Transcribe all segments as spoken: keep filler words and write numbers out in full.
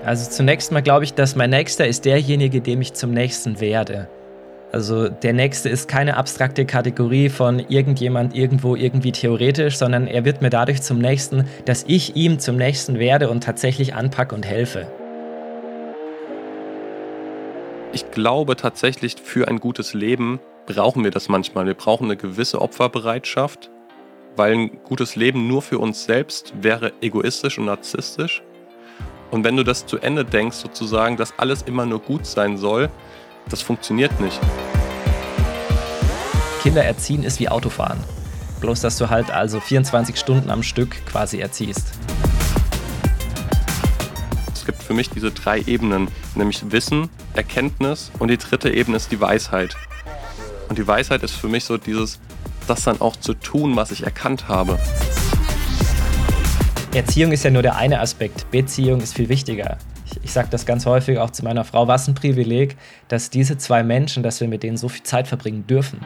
Also zunächst mal glaube ich, dass mein Nächster ist derjenige, dem ich zum Nächsten werde. Also der Nächste ist keine abstrakte Kategorie von irgendjemand irgendwo irgendwie theoretisch, sondern er wird mir dadurch zum Nächsten, dass ich ihm zum Nächsten werde und tatsächlich anpacke und helfe. Ich glaube tatsächlich, für ein gutes Leben brauchen wir das manchmal. Wir brauchen eine gewisse Opferbereitschaft, weil ein gutes Leben nur für uns selbst wäre egoistisch und narzisstisch. Und wenn du das zu Ende denkst, sozusagen, dass alles immer nur gut sein soll, das funktioniert nicht. Kinder erziehen ist wie Autofahren. Bloß, dass du halt also vierundzwanzig Stunden am Stück quasi erziehst. Es gibt für mich diese drei Ebenen, nämlich Wissen, Erkenntnis und die dritte Ebene ist die Weisheit. Und die Weisheit ist für mich so dieses, das dann auch zu tun, was ich erkannt habe. Erziehung ist ja nur der eine Aspekt, Beziehung ist viel wichtiger. Ich, ich sage das ganz häufig auch zu meiner Frau, was ein Privileg, dass diese zwei Menschen, dass wir mit denen so viel Zeit verbringen dürfen.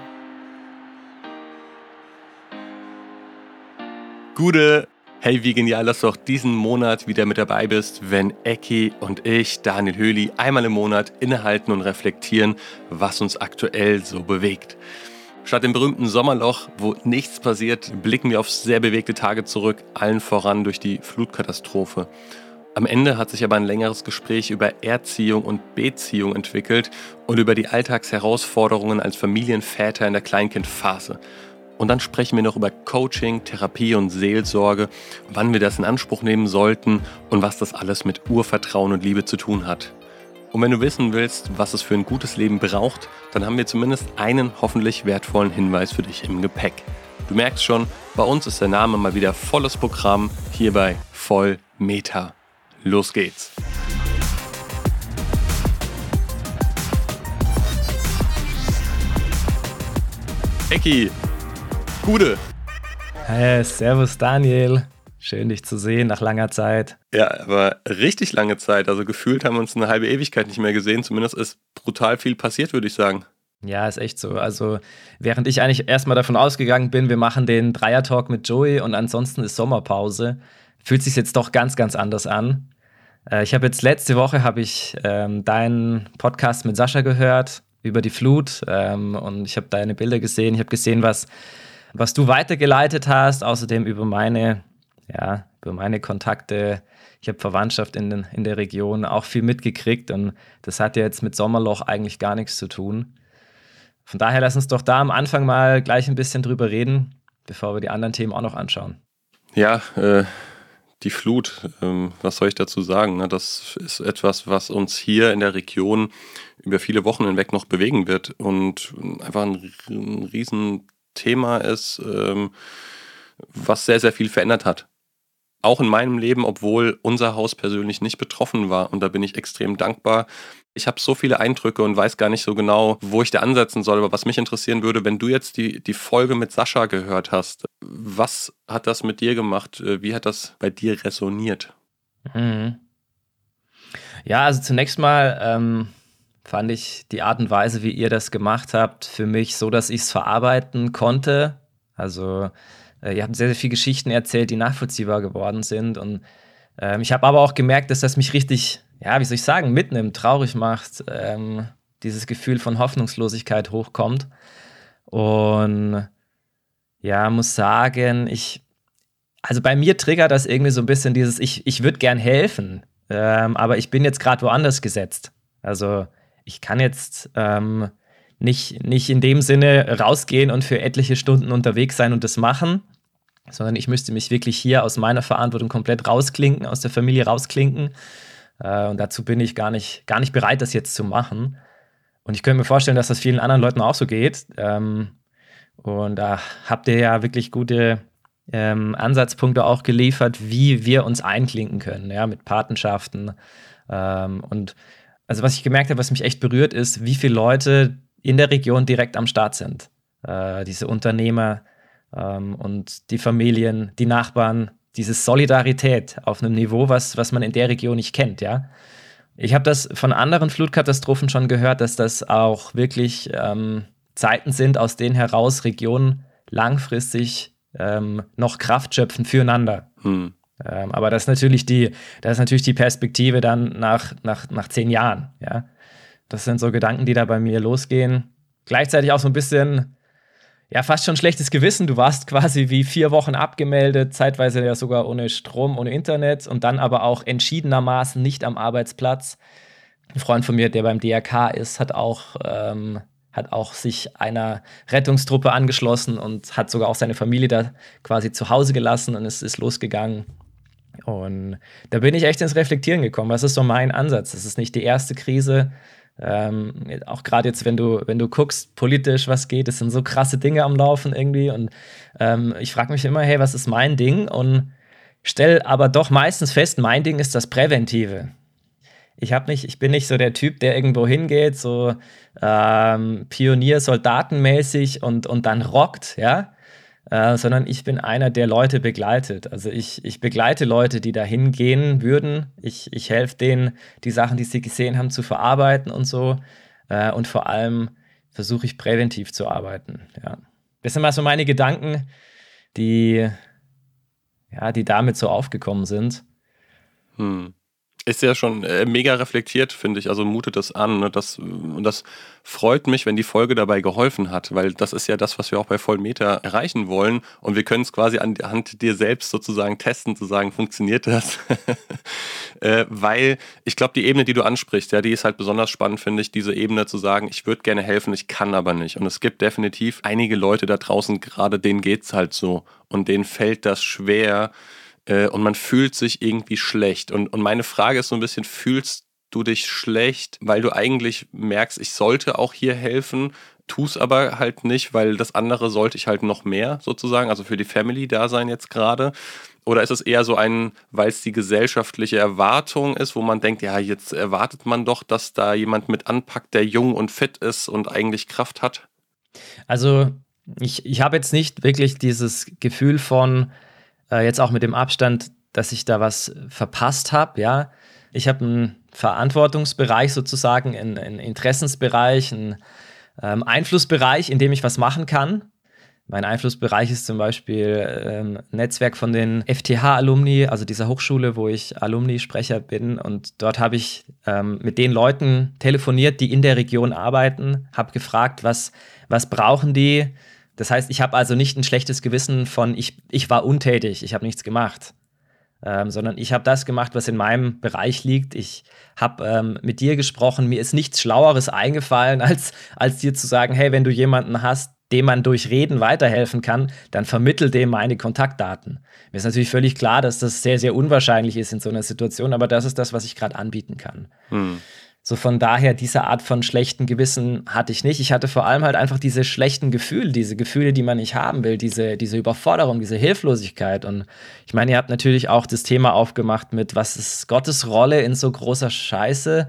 Gude! Hey, wie genial, dass du auch diesen Monat wieder mit dabei bist, wenn Ecki und ich, Daniel Höhli, einmal im Monat innehalten und reflektieren, was uns aktuell so bewegt. Statt dem berühmten Sommerloch, wo nichts passiert, blicken wir auf sehr bewegte Tage zurück, allen voran durch die Flutkatastrophe. Am Ende hat sich aber ein längeres Gespräch über Erziehung und Beziehung entwickelt und über die Alltagsherausforderungen als Familienväter in der Kleinkindphase. Und dann sprechen wir noch über Coaching, Therapie und Seelsorge, wann wir das in Anspruch nehmen sollten und was das alles mit Urvertrauen und Liebe zu tun hat. Und wenn du wissen willst, was es für ein gutes Leben braucht, dann haben wir zumindest einen hoffentlich wertvollen Hinweis für dich im Gepäck. Du merkst schon, bei uns ist der Name mal wieder volles Programm, hier bei Voll Meta. Los geht's! Ecki, Gude! Hey, servus Daniel. Schön, dich zu sehen nach langer Zeit. Ja, aber richtig lange Zeit. Also gefühlt haben wir uns eine halbe Ewigkeit nicht mehr gesehen. Zumindest ist brutal viel passiert, würde ich sagen. Ja, ist echt so. Also während ich eigentlich erstmal davon ausgegangen bin, wir machen den Dreier-Talk mit Joey und ansonsten ist Sommerpause, fühlt sich jetzt doch ganz, ganz anders an. Äh, ich habe jetzt letzte Woche habe ich ähm, deinen Podcast mit Sascha gehört über die Flut ähm, und ich habe deine Bilder gesehen. Ich habe gesehen, was, was du weitergeleitet hast. Außerdem über meine Ja, über meine Kontakte, ich habe Verwandtschaft in, den, in der Region auch viel mitgekriegt und das hat ja jetzt mit Sommerloch eigentlich gar nichts zu tun. Von daher lass uns doch da am Anfang mal gleich ein bisschen drüber reden, bevor wir die anderen Themen auch noch anschauen. Ja, äh, die Flut, ähm, was soll ich dazu sagen? Ne? Das ist etwas, was uns hier in der Region über viele Wochen hinweg noch bewegen wird und einfach ein, ein Riesenthema ist, ähm, was sehr, sehr viel verändert hat. Auch in meinem Leben, obwohl unser Haus persönlich nicht betroffen war. Und da bin ich extrem dankbar. Ich habe so viele Eindrücke und weiß gar nicht so genau, wo ich da ansetzen soll. Aber was mich interessieren würde, wenn du jetzt die, die Folge mit Sascha gehört hast, was hat das mit dir gemacht? Wie hat das bei dir resoniert? Mhm. Ja, also zunächst mal ähm, fand ich die Art und Weise, wie ihr das gemacht habt, für mich so, dass ich es verarbeiten konnte. Also ihr habt sehr, sehr viele Geschichten erzählt, die nachvollziehbar geworden sind. Und ähm, ich habe aber auch gemerkt, dass das mich richtig, ja, wie soll ich sagen, mitnimmt, traurig macht, ähm, dieses Gefühl von Hoffnungslosigkeit hochkommt. Und ja, muss sagen, ich, also bei mir triggert das irgendwie so ein bisschen dieses, ich, ich würde gern helfen, ähm, aber ich bin jetzt gerade woanders gesetzt. Also ich kann jetzt ähm, nicht, nicht in dem Sinne rausgehen und für etliche Stunden unterwegs sein und das machen, sondern ich müsste mich wirklich hier aus meiner Verantwortung komplett rausklinken, aus der Familie rausklinken. Äh, und dazu bin ich gar nicht, gar nicht bereit, das jetzt zu machen. Und ich könnte mir vorstellen, dass das vielen anderen Leuten auch so geht. Ähm, und da habt ihr ja wirklich gute ähm, Ansatzpunkte auch geliefert, wie wir uns einklinken können, ja, mit Patenschaften. Ähm, und also was ich gemerkt habe, was mich echt berührt, ist, wie viele Leute in der Region direkt am Start sind. Äh, diese Unternehmer ähm, und die Familien, die Nachbarn, diese Solidarität auf einem Niveau, was, was man in der Region nicht kennt, ja. Ich habe das von anderen Flutkatastrophen schon gehört, dass das auch wirklich ähm, Zeiten sind, aus denen heraus Regionen langfristig ähm, noch Kraft schöpfen füreinander. Hm. Ähm, aber das ist natürlich die, das ist natürlich die Perspektive dann nach, nach, nach zehn Jahren, ja. Das sind so Gedanken, die da bei mir losgehen. Gleichzeitig auch so ein bisschen, ja, fast schon schlechtes Gewissen. Du warst quasi wie vier Wochen abgemeldet, zeitweise ja sogar ohne Strom, ohne Internet und dann aber auch entschiedenermaßen nicht am Arbeitsplatz. Ein Freund von mir, der beim D R K ist, hat auch, ähm, hat auch sich einer Rettungstruppe angeschlossen und hat sogar auch seine Familie da quasi zu Hause gelassen und es ist losgegangen. Und da bin ich echt ins Reflektieren gekommen. Was ist so mein Ansatz? Das ist nicht die erste Krise. Ähm, auch gerade jetzt, wenn du, wenn du guckst, politisch, was geht, es sind so krasse Dinge am Laufen irgendwie. Und ähm, ich frage mich immer, hey, was ist mein Ding? Und stell aber doch meistens fest, mein Ding ist das Präventive. Ich hab nicht, ich bin nicht so der Typ, der irgendwo hingeht, so ähm, Pionier, soldatenmäßig und, und dann rockt, ja. Äh, sondern ich bin einer, der Leute begleitet. Also ich, ich begleite Leute, die da hingehen würden. Ich, ich helfe denen, die Sachen, die sie gesehen haben, zu verarbeiten und so. Äh, und vor allem versuche ich präventiv zu arbeiten. Ja. Das sind mal so meine Gedanken, die, ja, die damit so aufgekommen sind. Hm. Ist ja schon äh, mega reflektiert, finde ich. Also mutet das an. Ne? Das, und das freut mich, wenn die Folge dabei geholfen hat, weil das ist ja das, was wir auch bei Vollmeter erreichen wollen. Und wir können es quasi anhand dir selbst sozusagen testen, zu sagen, funktioniert das? äh, weil ich glaube, die Ebene, die du ansprichst, ja, die ist halt besonders spannend, finde ich, diese Ebene zu sagen, ich würde gerne helfen, ich kann aber nicht. Und es gibt definitiv einige Leute da draußen, gerade denen geht's halt so. Und denen fällt das schwer, und man fühlt sich irgendwie schlecht. Und, und meine Frage ist so ein bisschen, fühlst du dich schlecht, weil du eigentlich merkst, ich sollte auch hier helfen, tust aber halt nicht, weil das andere sollte ich halt noch mehr sozusagen, also für die Family da sein jetzt gerade? Oder ist es eher so ein, weil es die gesellschaftliche Erwartung ist, wo man denkt, ja, jetzt erwartet man doch, dass da jemand mit anpackt, der jung und fit ist und eigentlich Kraft hat? Also ich, ich habe jetzt nicht wirklich dieses Gefühl von, jetzt auch mit dem Abstand, dass ich da was verpasst habe, ja. Ich habe einen Verantwortungsbereich sozusagen, einen, einen Interessensbereich, einen ähm, Einflussbereich, in dem ich was machen kann. Mein Einflussbereich ist zum Beispiel ähm, ein Netzwerk von den F T H-Alumni, also dieser Hochschule, wo ich Alumni-Sprecher bin. Und dort habe ich ähm, mit den Leuten telefoniert, die in der Region arbeiten, habe gefragt, was, was brauchen die. Das heißt, ich habe also nicht ein schlechtes Gewissen von, ich, ich war untätig, ich habe nichts gemacht, ähm, sondern ich habe das gemacht, was in meinem Bereich liegt. Ich habe ähm, mit dir gesprochen, mir ist nichts Schlaueres eingefallen, als, als dir zu sagen, hey, wenn du jemanden hast, dem man durch Reden weiterhelfen kann, dann vermittel dem meine Kontaktdaten. Mir ist natürlich völlig klar, dass das sehr, sehr unwahrscheinlich ist in so einer Situation, aber das ist das, was ich gerade anbieten kann. Hm. So von daher, diese Art von schlechten Gewissen hatte ich nicht. Ich hatte vor allem halt einfach diese schlechten Gefühle, diese Gefühle, die man nicht haben will, diese, diese Überforderung, diese Hilflosigkeit. Und ich meine, ihr habt natürlich auch das Thema aufgemacht mit, was ist Gottes Rolle in so großer Scheiße?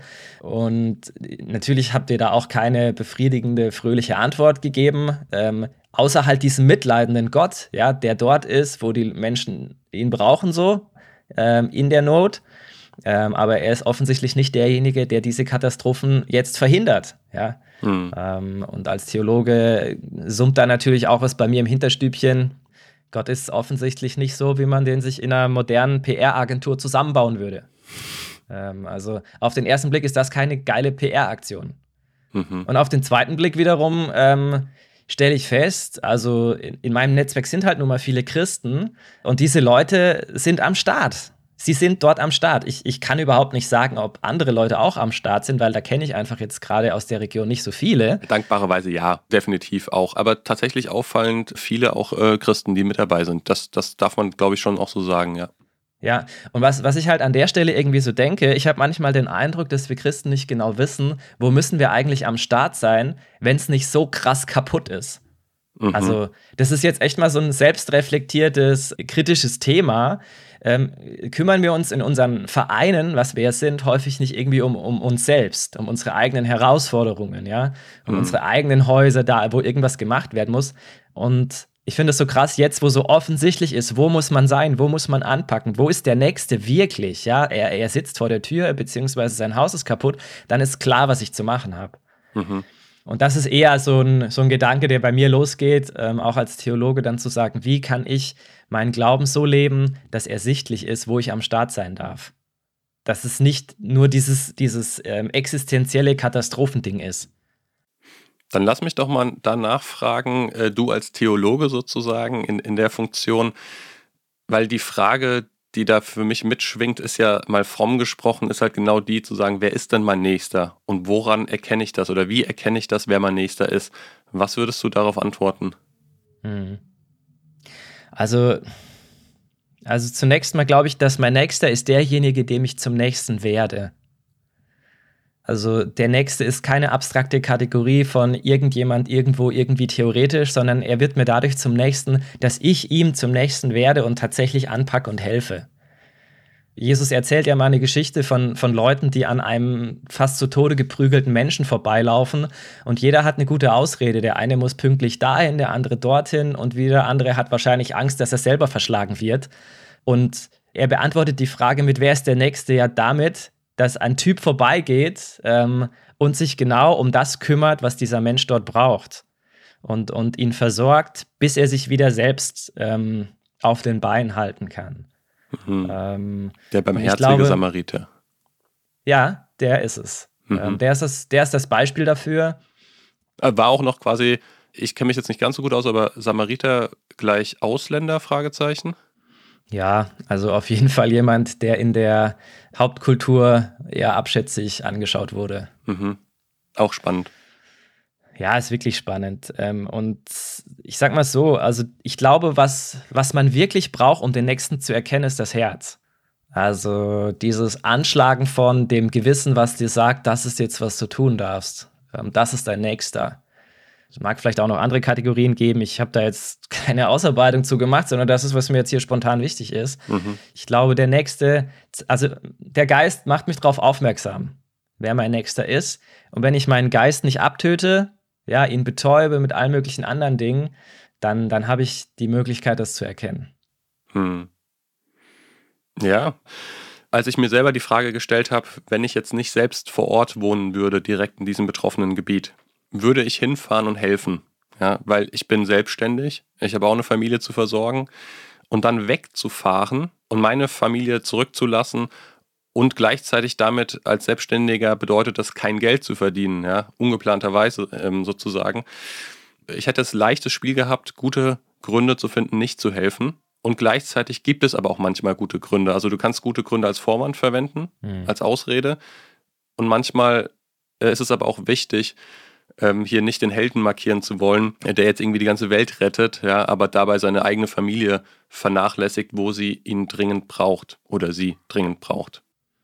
Und natürlich habt ihr da auch keine befriedigende, fröhliche Antwort gegeben, ähm, außer halt diesem mitleidenden Gott, ja, der dort ist, wo die Menschen ihn brauchen so, ähm, in der Not. Ähm, aber er ist offensichtlich nicht derjenige, der diese Katastrophen jetzt verhindert. Ja? Hm. Ähm, und als Theologe summt da natürlich auch was bei mir im Hinterstübchen. Gott ist offensichtlich nicht so, wie man den sich in einer modernen P R-Agentur zusammenbauen würde. Ähm, also auf den ersten Blick ist das keine geile P R-Aktion. Mhm. Und auf den zweiten Blick wiederum ähm, stelle ich fest, also in, in meinem Netzwerk sind halt nun mal viele Christen und diese Leute sind am Start. Sie sind dort am Start. Ich, ich kann überhaupt nicht sagen, ob andere Leute auch am Start sind, weil da kenne ich einfach jetzt gerade aus der Region nicht so viele. Dankbarerweise ja, definitiv auch. Aber tatsächlich auffallend viele auch äh, Christen, die mit dabei sind. Das, das darf man, glaube ich, schon auch so sagen, ja. Ja, und was, was ich halt an der Stelle irgendwie so denke, ich habe manchmal den Eindruck, dass wir Christen nicht genau wissen, wo müssen wir eigentlich am Start sein, wenn es nicht so krass kaputt ist. Mhm. Also das ist jetzt echt mal so ein selbstreflektiertes, kritisches Thema. Ähm, kümmern wir uns in unseren Vereinen, was wir sind, häufig nicht irgendwie um, um uns selbst, um unsere eigenen Herausforderungen, ja, um mhm. unsere eigenen Häuser, da wo irgendwas gemacht werden muss. Und ich finde es so krass, jetzt, wo so offensichtlich ist, wo muss man sein, wo muss man anpacken, wo ist der Nächste wirklich, ja, er, er sitzt vor der Tür, beziehungsweise sein Haus ist kaputt, dann ist klar, was ich zu machen habe. Mhm. Und das ist eher so ein, so ein Gedanke, der bei mir losgeht, ähm, auch als Theologe dann zu sagen, wie kann ich meinen Glauben so leben, dass ersichtlich ist, wo ich am Start sein darf. Dass es nicht nur dieses, dieses ähm, existenzielle Katastrophending ist. Dann lass mich doch mal danach fragen, äh, du als Theologe sozusagen in, in der Funktion, weil die Frage, die da für mich mitschwingt, ist ja mal fromm gesprochen, ist halt genau die zu sagen, wer ist denn mein Nächster und woran erkenne ich das oder wie erkenne ich das, wer mein Nächster ist? Was würdest du darauf antworten? Hm. Also, also zunächst mal glaube ich, dass mein Nächster ist derjenige, dem ich zum Nächsten werde. Also der Nächste ist keine abstrakte Kategorie von irgendjemand irgendwo irgendwie theoretisch, sondern er wird mir dadurch zum Nächsten, dass ich ihm zum Nächsten werde und tatsächlich anpacke und helfe. Jesus erzählt ja mal eine Geschichte von, von Leuten, die an einem fast zu Tode geprügelten Menschen vorbeilaufen und jeder hat eine gute Ausrede. Der eine muss pünktlich dahin, der andere dorthin und wieder der andere hat wahrscheinlich Angst, dass er selber verschlagen wird. Und er beantwortet die Frage mit, wer ist der Nächste, ja damit, dass ein Typ vorbeigeht ähm, und sich genau um das kümmert, was dieser Mensch dort braucht und, und ihn versorgt, bis er sich wieder selbst ähm, auf den Beinen halten kann. Mhm. Ähm, der barmherzige glaube, Samariter. Ja, der ist es. Mhm. Ähm, der, ist das, der ist das Beispiel dafür. War auch noch quasi, ich kenne mich jetzt nicht ganz so gut aus, aber Samariter gleich Ausländer, Fragezeichen? Ja, also auf jeden Fall jemand, der in der Hauptkultur eher abschätzig angeschaut wurde. Mhm. Auch spannend. Ja, ist wirklich spannend. Ähm, und ich sag mal so, also ich glaube, was, was man wirklich braucht, um den Nächsten zu erkennen, ist das Herz. Also dieses Anschlagen von dem Gewissen, was dir sagt, das ist jetzt, was du tun darfst. Ähm, das ist dein Nächster. Es mag vielleicht auch noch andere Kategorien geben. Ich habe da jetzt keine Ausarbeitung zu gemacht, sondern das ist, was mir jetzt hier spontan wichtig ist. Mhm. Ich glaube, der Nächste, also der Geist macht mich darauf aufmerksam, wer mein Nächster ist. Und wenn ich meinen Geist nicht abtöte, ja, ihn betäube mit allen möglichen anderen Dingen, dann, dann habe ich die Möglichkeit, das zu erkennen. Hm. Ja, als ich mir selber die Frage gestellt habe, wenn ich jetzt nicht selbst vor Ort wohnen würde, direkt in diesem betroffenen Gebiet, würde ich hinfahren und helfen. Ja, weil ich bin selbstständig, ich habe auch eine Familie zu versorgen und dann wegzufahren und meine Familie zurückzulassen und gleichzeitig damit als Selbstständiger bedeutet das kein Geld zu verdienen, ja, ungeplanterweise ähm, sozusagen. Ich hätte das leichtes Spiel gehabt, gute Gründe zu finden, nicht zu helfen. Und gleichzeitig gibt es aber auch manchmal gute Gründe. Also du kannst gute Gründe als Vorwand verwenden, mhm. als Ausrede. Und manchmal äh, ist es aber auch wichtig, ähm, hier nicht den Helden markieren zu wollen, der jetzt irgendwie die ganze Welt rettet, ja, aber dabei seine eigene Familie vernachlässigt, wo sie ihn dringend braucht oder sie dringend braucht.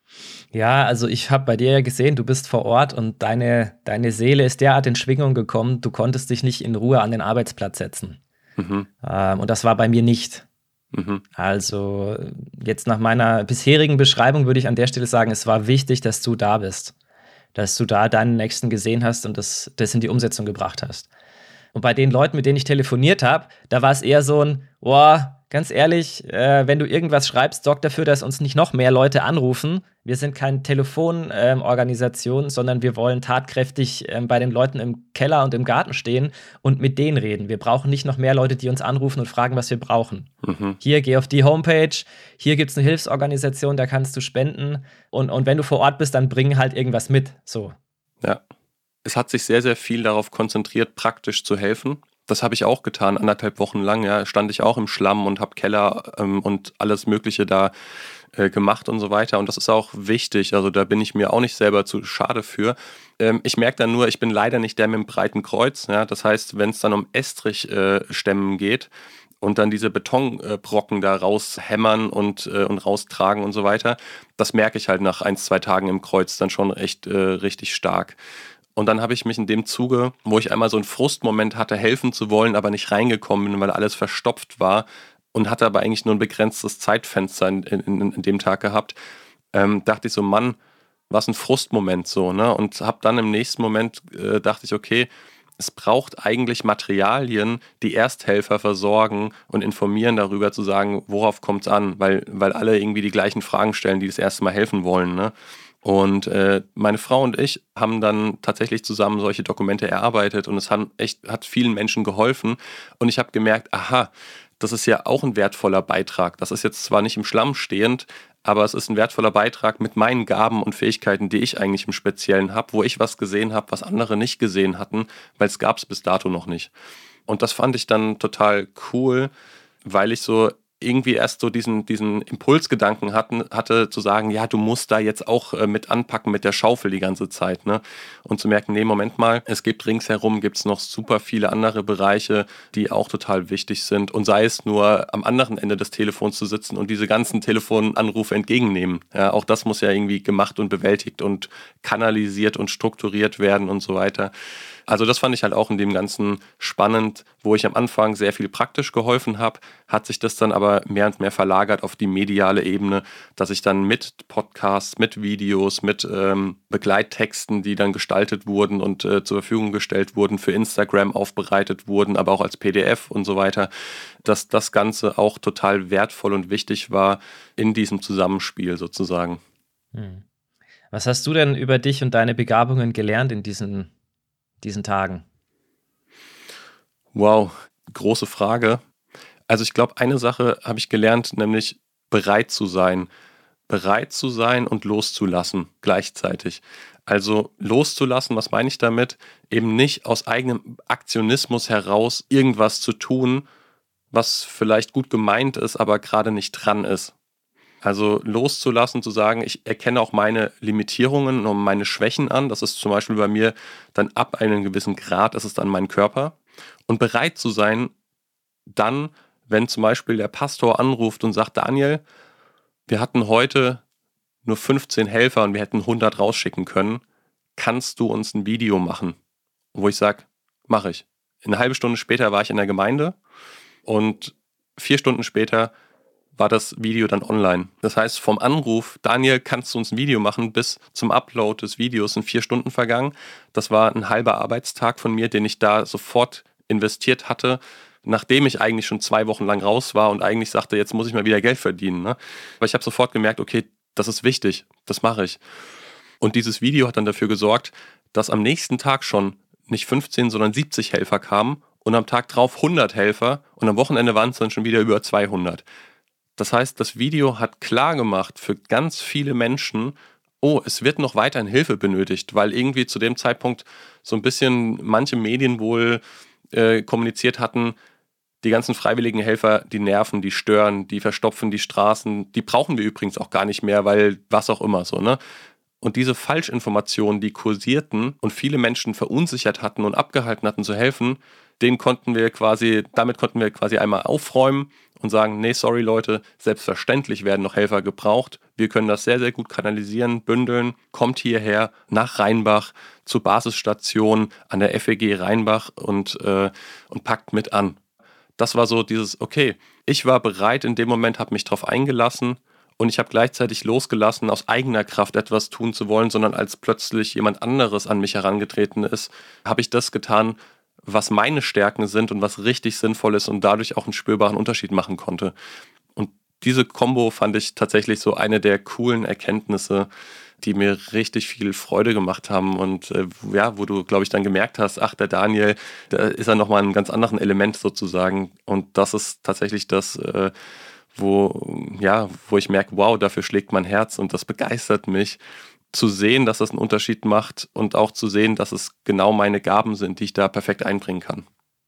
Ja, also ich habe bei dir ja gesehen, du bist vor Ort und deine, deine Seele ist derart in Schwingung gekommen, du konntest dich nicht in Ruhe an den Arbeitsplatz setzen. Mhm. Ähm, und das war bei mir nicht. Mhm. Also jetzt nach meiner bisherigen Beschreibung würde ich an der Stelle sagen, es war wichtig, dass du da bist. Dass du da deinen Nächsten gesehen hast und das, das in die Umsetzung gebracht hast. Und bei den Leuten, mit denen ich telefoniert habe, da war es eher so ein, boah, ganz ehrlich, äh, wenn du irgendwas schreibst, sorg dafür, dass uns nicht noch mehr Leute anrufen. Wir sind keine Telefonorganisation, ähm, sondern wir wollen tatkräftig ähm, bei den Leuten im Keller und im Garten stehen und mit denen reden. Wir brauchen nicht noch mehr Leute, die uns anrufen und fragen, was wir brauchen. Mhm. Hier, geh auf die Homepage, hier gibt es eine Hilfsorganisation, da kannst du spenden. Und, und wenn du vor Ort bist, dann bring halt irgendwas mit. So. Ja. Es hat sich sehr, sehr viel darauf konzentriert, praktisch zu helfen. Das habe ich auch getan, anderthalb Wochen lang. Ja, stand ich auch im Schlamm und habe Keller ähm, und alles Mögliche da äh, gemacht und so weiter. Und das ist auch wichtig. Also da bin ich mir auch nicht selber zu schade für. Ähm, ich merke dann nur, ich bin leider nicht der mit dem breiten Kreuz. Ja? Das heißt, wenn es dann um Estrichstämmen äh, geht und dann diese Betonbrocken äh, da raushämmern und, äh, und raustragen und so weiter, das merke ich halt nach ein, zwei Tagen im Kreuz dann schon echt äh, richtig stark. Und dann habe ich mich in dem Zuge, wo ich einmal so einen Frustmoment hatte, helfen zu wollen, aber nicht reingekommen bin, weil alles verstopft war und hatte aber eigentlich nur ein begrenztes Zeitfenster in, in, in dem Tag gehabt, ähm, dachte ich so, Mann, was ein Frustmoment so, ne? Und habe dann im nächsten Moment, äh, dachte ich, okay, es braucht eigentlich Materialien, die Ersthelfer versorgen und informieren darüber, zu sagen, worauf kommt es an, weil, weil alle irgendwie die gleichen Fragen stellen, die das erste Mal helfen wollen, ne? Und äh, meine Frau und ich haben dann tatsächlich zusammen solche Dokumente erarbeitet und es hat echt hat vielen Menschen geholfen. Und ich habe gemerkt, aha, das ist ja auch ein wertvoller Beitrag. Das ist jetzt zwar nicht im Schlamm stehend, aber es ist ein wertvoller Beitrag mit meinen Gaben und Fähigkeiten, die ich eigentlich im Speziellen habe, wo ich was gesehen habe, was andere nicht gesehen hatten, weil es gab es bis dato noch nicht. Und das fand ich dann total cool, weil ich so irgendwie erst so diesen, diesen Impulsgedanken hatten, hatte, zu sagen, ja, du musst da jetzt auch äh, mit anpacken mit der Schaufel die ganze Zeit, ne? Und zu merken, nee, Moment mal, es gibt ringsherum, gibt es noch super viele andere Bereiche, die auch total wichtig sind. Und sei es nur am anderen Ende des Telefons zu sitzen und diese ganzen Telefonanrufe entgegennehmen. Ja, auch das muss ja irgendwie gemacht und bewältigt und kanalisiert und strukturiert werden und so weiter. Also das fand ich halt auch in dem Ganzen spannend, wo ich am Anfang sehr viel praktisch geholfen habe, hat sich das dann aber mehr und mehr verlagert auf die mediale Ebene, dass ich dann mit Podcasts, mit Videos, mit ähm, Begleittexten, die dann gestaltet wurden und äh, zur Verfügung gestellt wurden, für Instagram aufbereitet wurden, aber auch als P D F und so weiter, dass das Ganze auch total wertvoll und wichtig war in diesem Zusammenspiel sozusagen. Hm. Was hast du denn über dich und deine Begabungen gelernt in diesen diesen Tagen? Wow, große Frage. Also ich glaube, eine Sache habe ich gelernt, nämlich bereit zu sein. Bereit zu sein und loszulassen gleichzeitig. Also loszulassen, was meine ich damit? Eben nicht aus eigenem Aktionismus heraus irgendwas zu tun, was vielleicht gut gemeint ist, aber gerade nicht dran ist. Also loszulassen, zu sagen, ich erkenne auch meine Limitierungen und meine Schwächen an. Das ist zum Beispiel bei mir dann ab einem gewissen Grad, ist es dann mein Körper. Und bereit zu sein, dann, wenn zum Beispiel der Pastor anruft und sagt, Daniel, wir hatten heute nur fünfzehn Helfer und wir hätten hundert rausschicken können, kannst du uns ein Video machen? Wo ich sage, mache ich. Eine halbe Stunde später war ich in der Gemeinde und vier Stunden später war das Video dann online. Das heißt, vom Anruf, Daniel, kannst du uns ein Video machen, bis zum Upload des Videos sind vier Stunden vergangen. Das war ein halber Arbeitstag von mir, den ich da sofort investiert hatte, nachdem ich eigentlich schon zwei Wochen lang raus war und eigentlich sagte, jetzt muss ich mal wieder Geld verdienen. Ne? Aber ich habe sofort gemerkt, okay, das ist wichtig, das mache ich. Und dieses Video hat dann dafür gesorgt, dass am nächsten Tag schon nicht fünfzehn, sondern siebzig Helfer kamen und am Tag drauf hundert Helfer und am Wochenende waren es dann schon wieder über zweihundert. Das heißt, das Video hat klar gemacht für ganz viele Menschen, oh, es wird noch weiterhin Hilfe benötigt, weil irgendwie zu dem Zeitpunkt so ein bisschen manche Medien wohl äh, kommuniziert hatten, die ganzen freiwilligen Helfer, die nerven, die stören, die verstopfen die Straßen, die brauchen wir übrigens auch gar nicht mehr, weil was auch immer so, ne? Und diese Falschinformationen, die kursierten und viele Menschen verunsichert hatten und abgehalten hatten zu helfen, den konnten wir quasi, damit konnten wir quasi einmal aufräumen und sagen, nee, sorry Leute, selbstverständlich werden noch Helfer gebraucht. Wir können das sehr, sehr gut kanalisieren, bündeln, kommt hierher nach Rheinbach zur Basisstation an der F E G Rheinbach und, äh, und packt mit an. Das war so dieses, okay, ich war bereit in dem Moment, habe mich drauf eingelassen und ich habe gleichzeitig losgelassen, aus eigener Kraft etwas tun zu wollen, sondern als plötzlich jemand anderes an mich herangetreten ist, habe ich das getan, was meine Stärken sind und was richtig sinnvoll ist und dadurch auch einen spürbaren Unterschied machen konnte. Und diese Kombo fand ich tatsächlich so eine der coolen Erkenntnisse, die mir richtig viel Freude gemacht haben und äh, ja, wo du, glaube ich, dann gemerkt hast, ach, der Daniel, da ist er nochmal in einem ganz anderen Element sozusagen und das ist tatsächlich das, äh, wo, ja, wo ich merke, wow, dafür schlägt mein Herz und das begeistert mich, zu sehen, dass das einen Unterschied macht und auch zu sehen, dass es genau meine Gaben sind, die ich da perfekt einbringen kann.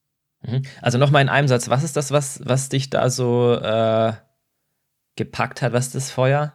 Also nochmal in einem Satz, was ist das, was, was dich da so äh, gepackt hat, was ist das Feuer?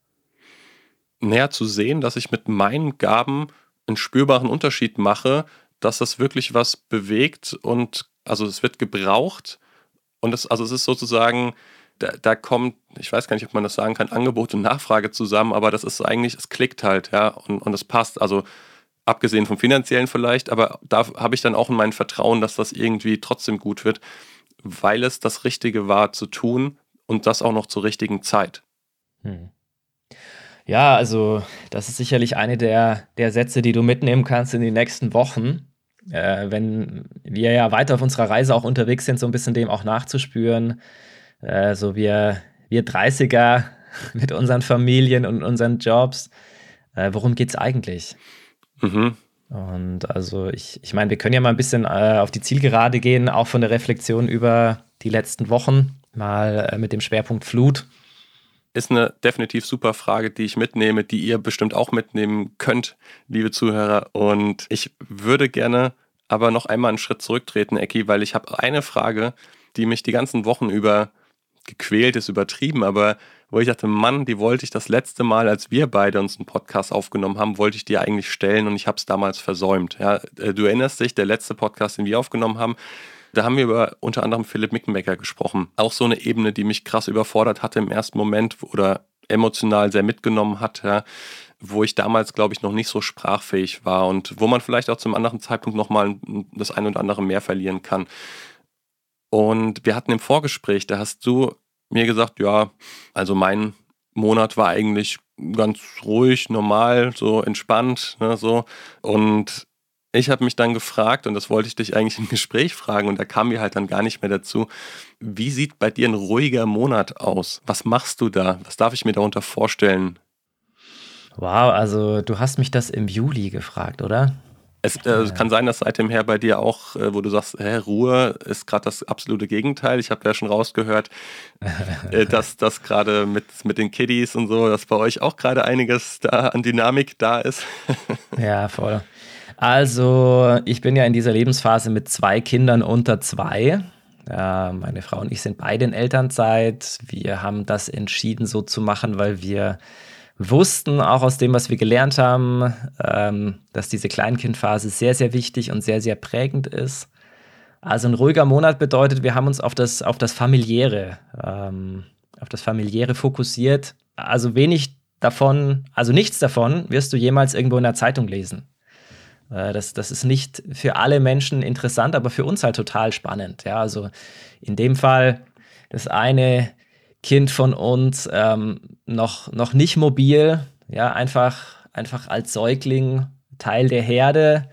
Naja, zu sehen, dass ich mit meinen Gaben einen spürbaren Unterschied mache, dass das wirklich was bewegt und also es wird gebraucht und es, also es ist sozusagen, da, da kommt, ich weiß gar nicht, ob man das sagen kann, Angebot und Nachfrage zusammen, aber das ist eigentlich, es klickt halt, ja, und, und es passt. Also abgesehen vom Finanziellen vielleicht, aber da habe ich dann auch in mein Vertrauen, dass das irgendwie trotzdem gut wird, weil es das Richtige war zu tun und das auch noch zur richtigen Zeit. Hm. Ja, also das ist sicherlich eine der, der Sätze, die du mitnehmen kannst in die nächsten Wochen, äh, wenn wir ja weiter auf unserer Reise auch unterwegs sind, so ein bisschen dem auch nachzuspüren. Äh, so wir, wir dreißiger mit unseren Familien und unseren Jobs. Äh, worum geht's eigentlich? Mhm. Und also ich, ich meine, wir können ja mal ein bisschen äh, auf die Zielgerade gehen, auch von der Reflexion über die letzten Wochen, mal äh, mit dem Schwerpunkt Flut. Ist eine definitiv super Frage, die ich mitnehme, die ihr bestimmt auch mitnehmen könnt, liebe Zuhörer. Und ich würde gerne aber noch einmal einen Schritt zurücktreten, Ecki, weil ich habe eine Frage, die mich die ganzen Wochen über gequält ist, übertrieben, aber wo ich dachte, Mann, die wollte ich das letzte Mal, als wir beide uns einen Podcast aufgenommen haben, wollte ich dir eigentlich stellen und ich habe es damals versäumt. Ja, du erinnerst dich, der letzte Podcast, den wir aufgenommen haben, da haben wir über unter anderem Philipp Mickenbecker gesprochen. Auch so eine Ebene, die mich krass überfordert hatte im ersten Moment oder emotional sehr mitgenommen hat, ja, wo ich damals, glaube ich, noch nicht so sprachfähig war und wo man vielleicht auch zum anderen Zeitpunkt nochmal das ein oder andere mehr verlieren kann. Und wir hatten im Vorgespräch, da hast du mir gesagt, ja, also mein Monat war eigentlich ganz ruhig, normal, so entspannt, ne, so. Und ich habe mich dann gefragt, und das wollte ich dich eigentlich im Gespräch fragen, und da kam mir halt dann gar nicht mehr dazu, wie sieht bei dir ein ruhiger Monat aus? Was machst du da? Was darf ich mir darunter vorstellen? Wow, also du hast mich das im Juli gefragt, oder? Es äh, kann sein, dass seitdem her bei dir auch, äh, wo du sagst, hä, Ruhe ist gerade das absolute Gegenteil. Ich habe ja schon rausgehört, äh, dass das gerade mit, mit den Kiddies und so, dass bei euch auch gerade einiges da an Dynamik da ist. Ja, voll. Also ich bin ja in dieser Lebensphase mit zwei Kindern unter zwei. Ja, meine Frau und ich sind beide in Elternzeit. Wir haben das entschieden, so zu machen, weil wir wussten, auch aus dem, was wir gelernt haben, ähm, dass diese Kleinkindphase sehr, sehr wichtig und sehr, sehr prägend ist. Also ein ruhiger Monat bedeutet, wir haben uns auf das, auf das Familiäre, ähm, auf das Familiäre fokussiert. Also wenig davon, also nichts davon wirst du jemals irgendwo in der Zeitung lesen. Äh, das, das ist nicht für alle Menschen interessant, aber für uns halt total spannend. Ja, also in dem Fall das eine Kind von uns ähm, noch, noch nicht mobil, ja, einfach, einfach als Säugling Teil der Herde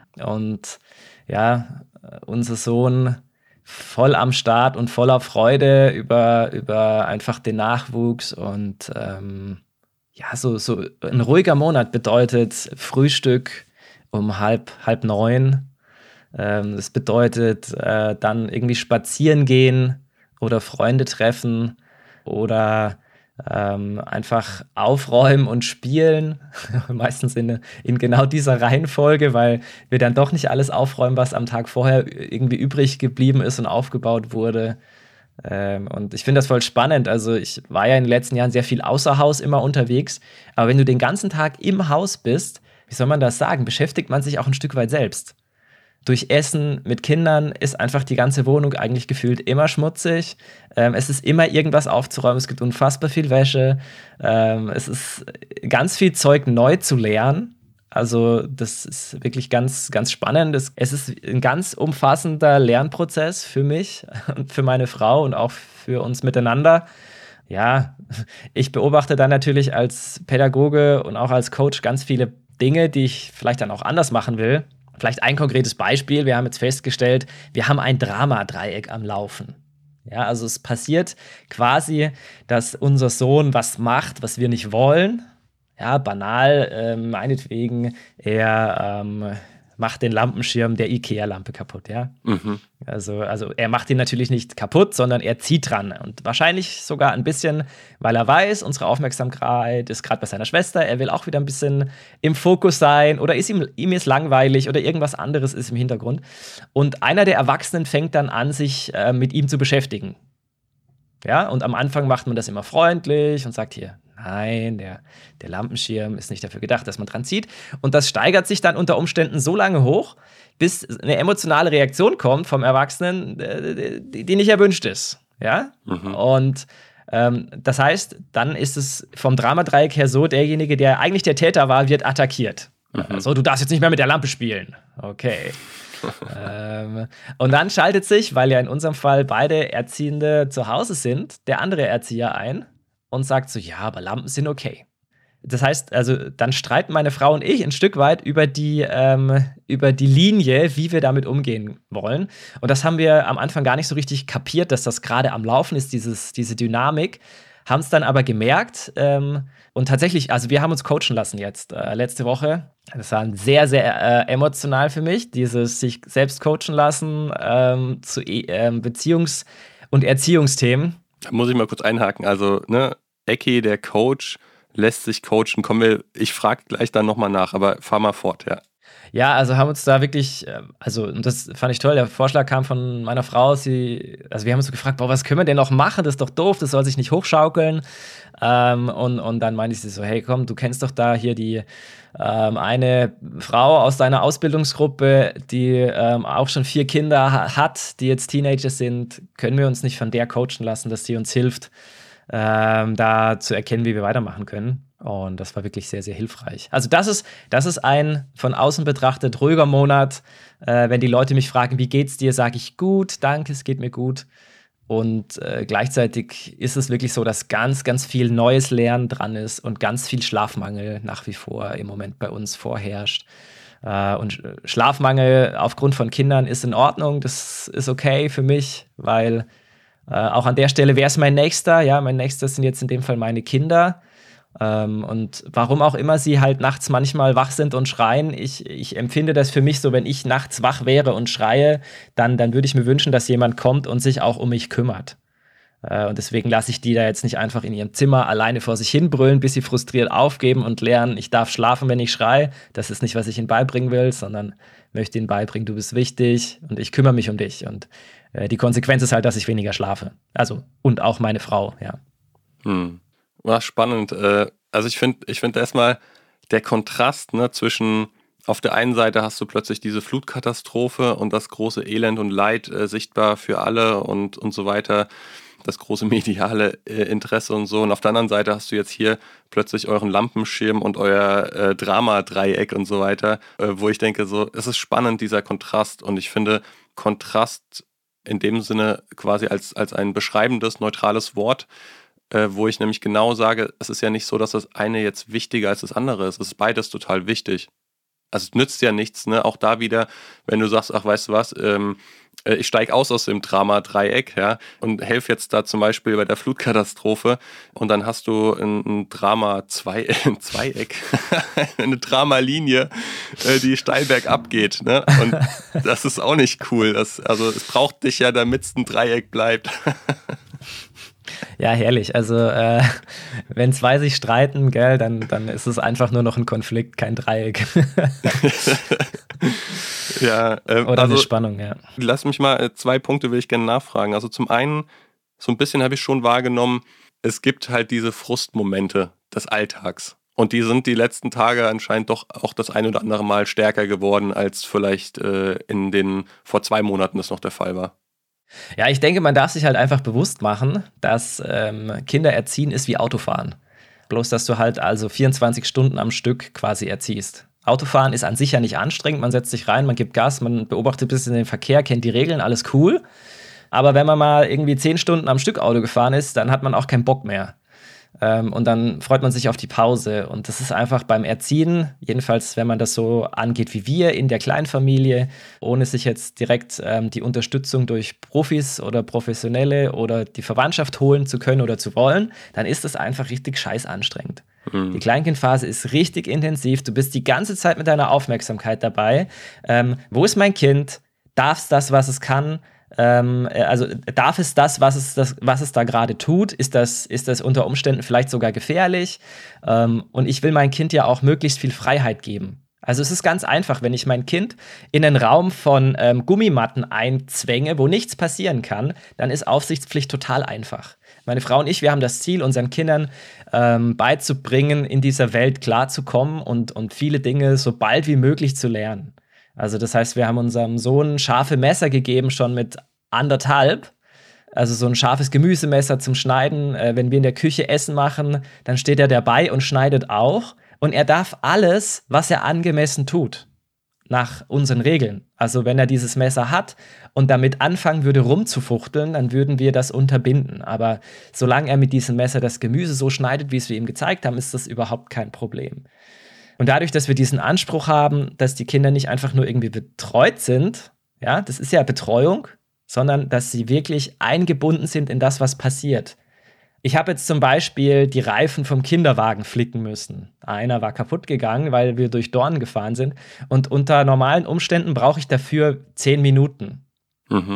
und ja, unser Sohn voll am Start und voller Freude über, über einfach den Nachwuchs und ähm, ja, so, so ein ruhiger Monat bedeutet Frühstück um halb, halb neun. Ähm, das bedeutet äh, dann irgendwie spazieren gehen oder Freunde treffen oder ähm, einfach aufräumen und spielen. Meistens in, in genau dieser Reihenfolge, weil wir dann doch nicht alles aufräumen, was am Tag vorher irgendwie übrig geblieben ist und aufgebaut wurde. Ähm, und ich finde das voll spannend. Also ich war ja in den letzten Jahren sehr viel außer Haus immer unterwegs. Aber wenn du den ganzen Tag im Haus bist, wie soll man das sagen, beschäftigt man sich auch ein Stück weit selbst. Durch Essen mit Kindern ist einfach die ganze Wohnung eigentlich gefühlt immer schmutzig. Ähm, es ist immer irgendwas aufzuräumen. Es gibt unfassbar viel Wäsche. Ähm, es ist ganz viel Zeug neu zu lernen. Also das ist wirklich ganz, ganz spannend. Es, es ist ein ganz umfassender Lernprozess für mich und für meine Frau und auch für uns miteinander. Ja, ich beobachte dann natürlich als Pädagoge und auch als Coach ganz viele Dinge, die ich vielleicht dann auch anders machen will. Vielleicht ein konkretes Beispiel. Wir haben jetzt festgestellt, wir haben ein Dramadreieck am Laufen. Ja, also es passiert quasi, dass unser Sohn was macht, was wir nicht wollen. Ja, banal, äh, meinetwegen, er ähm, macht den Lampenschirm der IKEA-Lampe kaputt, ja. Mhm. Also, also er macht ihn natürlich nicht kaputt, sondern er zieht dran. Und wahrscheinlich sogar ein bisschen, weil er weiß, unsere Aufmerksamkeit ist gerade bei seiner Schwester, er will auch wieder ein bisschen im Fokus sein oder ist ihm, ihm ist langweilig oder irgendwas anderes ist im Hintergrund. Und einer der Erwachsenen fängt dann an, sich äh, mit ihm zu beschäftigen. Ja, und am Anfang macht man das immer freundlich und sagt hier, nein, der, der Lampenschirm ist nicht dafür gedacht, dass man dran zieht. Und das steigert sich dann unter Umständen so lange hoch, bis eine emotionale Reaktion kommt vom Erwachsenen, die, die nicht erwünscht ist. Ja? Mhm. Und ähm, das heißt, dann ist es vom Dramadreieck her so, derjenige, der eigentlich der Täter war, wird attackiert. Mhm. Also, du darfst jetzt nicht mehr mit der Lampe spielen. Okay. ähm, und dann schaltet sich, weil ja in unserem Fall beide Erziehende zu Hause sind, der andere Erzieher ein und sagt so, ja, aber Lampen sind okay. Das heißt, also dann streiten meine Frau und ich ein Stück weit über die, ähm, über die Linie, wie wir damit umgehen wollen. Und das haben wir am Anfang gar nicht so richtig kapiert, dass das gerade am Laufen ist, dieses, diese Dynamik. Haben es dann aber gemerkt ähm, und tatsächlich, also wir haben uns coachen lassen jetzt äh, letzte Woche. Das war sehr, sehr äh, emotional für mich, dieses sich selbst coachen lassen ähm, zu äh, Beziehungs- und Erziehungsthemen. Da muss ich mal kurz einhaken. Also, ne, Ecki, der Coach, lässt sich coachen. Kommen wir, ich frage gleich dann nochmal nach, aber fahr mal fort, ja. Ja, also haben uns da wirklich, also und das fand ich toll, der Vorschlag kam von meiner Frau, sie, also wir haben uns so gefragt, boah, was können wir denn noch machen, das ist doch doof, das soll sich nicht hochschaukeln. Ähm, und, und dann meinte ich sie so, hey komm, du kennst doch da hier die ähm, eine Frau aus deiner Ausbildungsgruppe, die ähm, auch schon vier Kinder ha- hat, die jetzt Teenager sind, können wir uns nicht von der coachen lassen, dass sie uns hilft, ähm, da zu erkennen, wie wir weitermachen können. Und das war wirklich sehr, sehr hilfreich. Also das ist, das ist ein von außen betrachtet ruhiger Monat. Äh, wenn die Leute mich fragen, wie geht's dir, sage ich gut, danke, es geht mir gut. Und äh, gleichzeitig ist es wirklich so, dass ganz, ganz viel neues Lernen dran ist und ganz viel Schlafmangel nach wie vor im Moment bei uns vorherrscht. Äh, und Schlafmangel aufgrund von Kindern ist in Ordnung, das ist okay für mich, weil äh, auch an der Stelle wäre es mein Nächster. Ja, mein Nächster sind jetzt in dem Fall meine Kinder. Ähm, und warum auch immer sie halt nachts manchmal wach sind und schreien, ich, ich empfinde das für mich so, wenn ich nachts wach wäre und schreie, dann, dann würde ich mir wünschen, dass jemand kommt und sich auch um mich kümmert. Äh, und deswegen lasse ich die da jetzt nicht einfach in ihrem Zimmer alleine vor sich hin brüllen, bis sie frustriert aufgeben und lernen, ich darf schlafen, wenn ich schreie. Das ist nicht, was ich ihnen beibringen will, sondern möchte ihnen beibringen, du bist wichtig und ich kümmere mich um dich. Und äh, die Konsequenz ist halt, dass ich weniger schlafe. Also, und auch meine Frau, ja. Hm. War spannend. Also ich finde ich find erstmal der Kontrast, ne, zwischen auf der einen Seite hast du plötzlich diese Flutkatastrophe und das große Elend und Leid äh, sichtbar für alle und, und so weiter, das große mediale äh, Interesse und so. Und auf der anderen Seite hast du jetzt hier plötzlich euren Lampenschirm und euer äh, Drama-Dreieck und so weiter, äh, wo ich denke, so, es ist spannend, dieser Kontrast. Und ich finde Kontrast in dem Sinne quasi als, als ein beschreibendes, neutrales Wort, Äh, wo ich nämlich genau sage, es ist ja nicht so, dass das eine jetzt wichtiger als das andere ist. Es ist beides total wichtig. Also es nützt ja nichts, ne? Auch da wieder, wenn du sagst, ach, weißt du was, ähm, äh, ich steige aus aus dem Drama-Dreieck, ja, und helfe jetzt da zum Beispiel bei der Flutkatastrophe und dann hast du ein, ein Drama-Zweieck, eine Drama-Linie, äh, die steil bergab geht, ne? Und das ist auch nicht cool. Das, also es braucht dich ja, damit es ein Dreieck bleibt. Ja, herrlich. Also, äh, wenn zwei sich streiten, gell, dann, dann ist es einfach nur noch ein Konflikt, kein Dreieck. ja, ähm, Oder also, eine Spannung, ja. Lass mich mal, zwei Punkte will ich gerne nachfragen. Also zum einen, so ein bisschen habe ich schon wahrgenommen, es gibt halt diese Frustmomente des Alltags. Und die sind die letzten Tage anscheinend doch auch das ein oder andere Mal stärker geworden, als vielleicht äh, in den vor zwei Monaten das noch der Fall war. Ja, ich denke, man darf sich halt einfach bewusst machen, dass ähm, Kinder erziehen ist wie Autofahren. Bloß, dass du halt also vierundzwanzig Stunden am Stück quasi erziehst. Autofahren ist an sich ja nicht anstrengend, man setzt sich rein, man gibt Gas, man beobachtet ein bisschen den Verkehr, kennt die Regeln, alles cool. Aber wenn man mal irgendwie zehn Stunden am Stück Auto gefahren ist, dann hat man auch keinen Bock mehr. Ähm, und dann freut man sich auf die Pause. Und das ist einfach beim Erziehen, jedenfalls wenn man das so angeht wie wir in der Kleinfamilie, ohne sich jetzt direkt ähm, die Unterstützung durch Profis oder Professionelle oder die Verwandtschaft holen zu können oder zu wollen, dann ist das einfach richtig scheiß anstrengend. Mhm. Die Kleinkindphase ist richtig intensiv. Du bist die ganze Zeit mit deiner Aufmerksamkeit dabei. Ähm, wo ist mein Kind? Darf es das, was es kann? Ähm, also darf es das, was es, das, was es da gerade tut? Ist das, ist das unter Umständen vielleicht sogar gefährlich? Ähm, und ich will mein Kind ja auch möglichst viel Freiheit geben. Also es ist ganz einfach, wenn ich mein Kind in einen Raum von ähm, Gummimatten einzwänge, wo nichts passieren kann, dann ist Aufsichtspflicht total einfach. Meine Frau und ich, wir haben das Ziel, unseren Kindern ähm, beizubringen, in dieser Welt klarzukommen und, und viele Dinge so bald wie möglich zu lernen. Also das heißt, wir haben unserem Sohn scharfe Messer gegeben, schon mit anderthalb. Also so ein scharfes Gemüsemesser zum Schneiden. Äh, wenn wir in der Küche Essen machen, dann steht er dabei und schneidet auch. Und er darf alles, was er angemessen tut, nach unseren Regeln. Also wenn er dieses Messer hat und damit anfangen würde rumzufuchteln, dann würden wir das unterbinden. Aber solange er mit diesem Messer das Gemüse so schneidet, wie es wir ihm gezeigt haben, ist das überhaupt kein Problem. Und dadurch, dass wir diesen Anspruch haben, dass die Kinder nicht einfach nur irgendwie betreut sind, ja, das ist ja Betreuung, sondern dass sie wirklich eingebunden sind in das, was passiert. Ich habe jetzt zum Beispiel die Reifen vom Kinderwagen flicken müssen. Einer war kaputt gegangen, weil wir durch Dornen gefahren sind. Und unter normalen Umständen brauche ich dafür zehn Minuten. Mhm.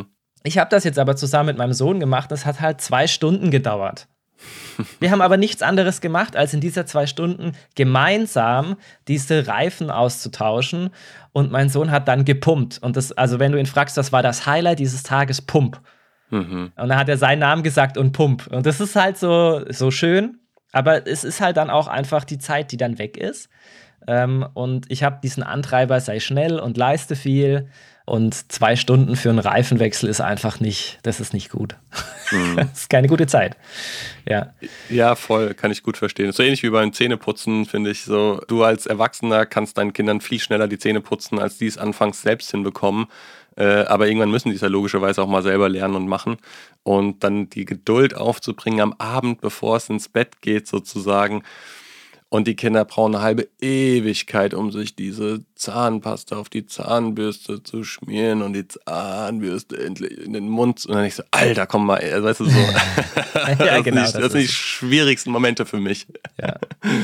Ich habe das jetzt aber zusammen mit meinem Sohn gemacht. Das hat halt zwei Stunden gedauert. Wir haben aber nichts anderes gemacht, als in dieser zwei Stunden gemeinsam diese Reifen auszutauschen. Und mein Sohn hat dann gepumpt. Und das, also wenn du ihn fragst, was war das Highlight dieses Tages? Pump. Mhm. Und dann hat er seinen Namen gesagt und Pump. Und das ist halt so, so schön. Aber es ist halt dann auch einfach die Zeit, die dann weg ist. Ähm, und ich habe diesen Antreiber, sei schnell und leiste viel. Und zwei Stunden für einen Reifenwechsel ist einfach nicht, das ist nicht gut. Mhm. Das ist keine gute Zeit. Ja. Ja, voll, kann ich gut verstehen. So ähnlich wie beim Zähneputzen, finde ich so. Du als Erwachsener kannst deinen Kindern viel schneller die Zähne putzen, als die es anfangs selbst hinbekommen. Äh, aber irgendwann müssen die es ja logischerweise auch mal selber lernen und machen. Und dann die Geduld aufzubringen am Abend, bevor es ins Bett geht sozusagen. Und die Kinder brauchen eine halbe Ewigkeit, um sich diese Zahnpasta auf die Zahnbürste zu schmieren und die Zahnbürste endlich in den Mund. Und dann ich so, Alter, komm mal, also, weißt du, so. Ja, genau. Das, das sind die schwierigsten Momente für mich. Ja.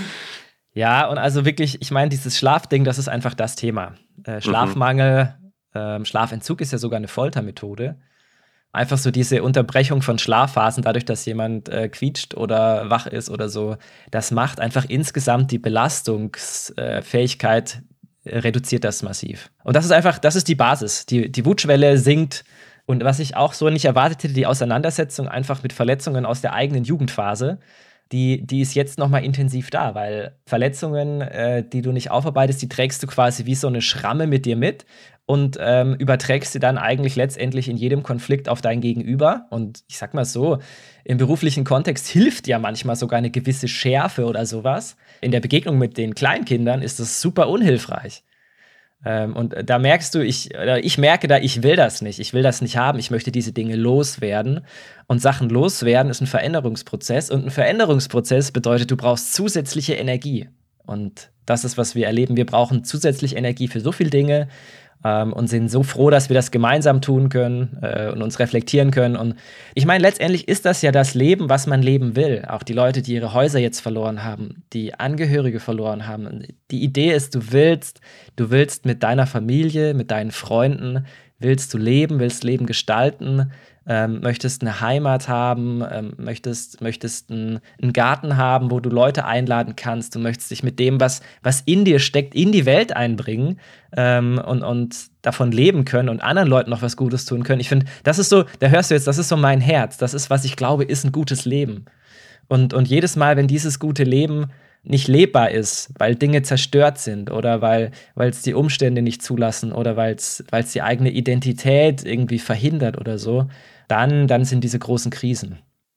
Ja, und also wirklich, ich meine, dieses Schlafding, das ist einfach das Thema. Äh, Schlafmangel, mhm. ähm, Schlafentzug ist ja sogar eine Foltermethode. Einfach so diese Unterbrechung von Schlafphasen, dadurch, dass jemand äh, quietscht oder wach ist oder so, das macht einfach insgesamt die Belastungsfähigkeit, äh, reduziert das massiv. Und das ist einfach, das ist die Basis. Die, die Wutschwelle sinkt. Und was ich auch so nicht erwartet hätte, die Auseinandersetzung einfach mit Verletzungen aus der eigenen Jugendphase, die, die ist jetzt noch mal intensiv da, weil Verletzungen, äh, die du nicht aufarbeitest, die trägst du quasi wie so eine Schramme mit dir mit und ähm, überträgst sie dann eigentlich letztendlich in jedem Konflikt auf dein Gegenüber. Und ich sag mal so, im beruflichen Kontext hilft ja manchmal sogar eine gewisse Schärfe oder sowas. In der Begegnung mit den Kleinkindern ist das super unhilfreich. Ähm, und da merkst du, ich, ich merke da, ich will das nicht. Ich will das nicht haben. Ich möchte diese Dinge loswerden. Und Sachen loswerden ist ein Veränderungsprozess. Und ein Veränderungsprozess bedeutet, du brauchst zusätzliche Energie. Und das ist, was wir erleben. Wir brauchen zusätzlich Energie für so viele Dinge. Ähm, und sind so froh, dass wir das gemeinsam tun können äh, und uns reflektieren können. Und ich meine, letztendlich ist das ja das Leben, was man leben will. Auch die Leute, die ihre Häuser jetzt verloren haben, die Angehörige verloren haben. Die Idee ist, du willst, du willst mit deiner Familie, mit deinen Freunden, willst du leben, willst Leben gestalten, ähm, möchtest eine Heimat haben, ähm, möchtest, möchtest einen, einen Garten haben, wo du Leute einladen kannst. Du möchtest dich mit dem, was, was in dir steckt, in die Welt einbringen ähm, und, und davon leben können und anderen Leuten noch was Gutes tun können. Ich finde, das ist so, da hörst du jetzt, das ist so mein Herz. Das ist, was ich glaube, ist ein gutes Leben. Und, und jedes Mal, wenn dieses gute Leben nicht lebbar ist, weil Dinge zerstört sind oder weil es die Umstände nicht zulassen oder weil es die eigene Identität irgendwie verhindert oder so, dann, dann sind diese großen Krisen.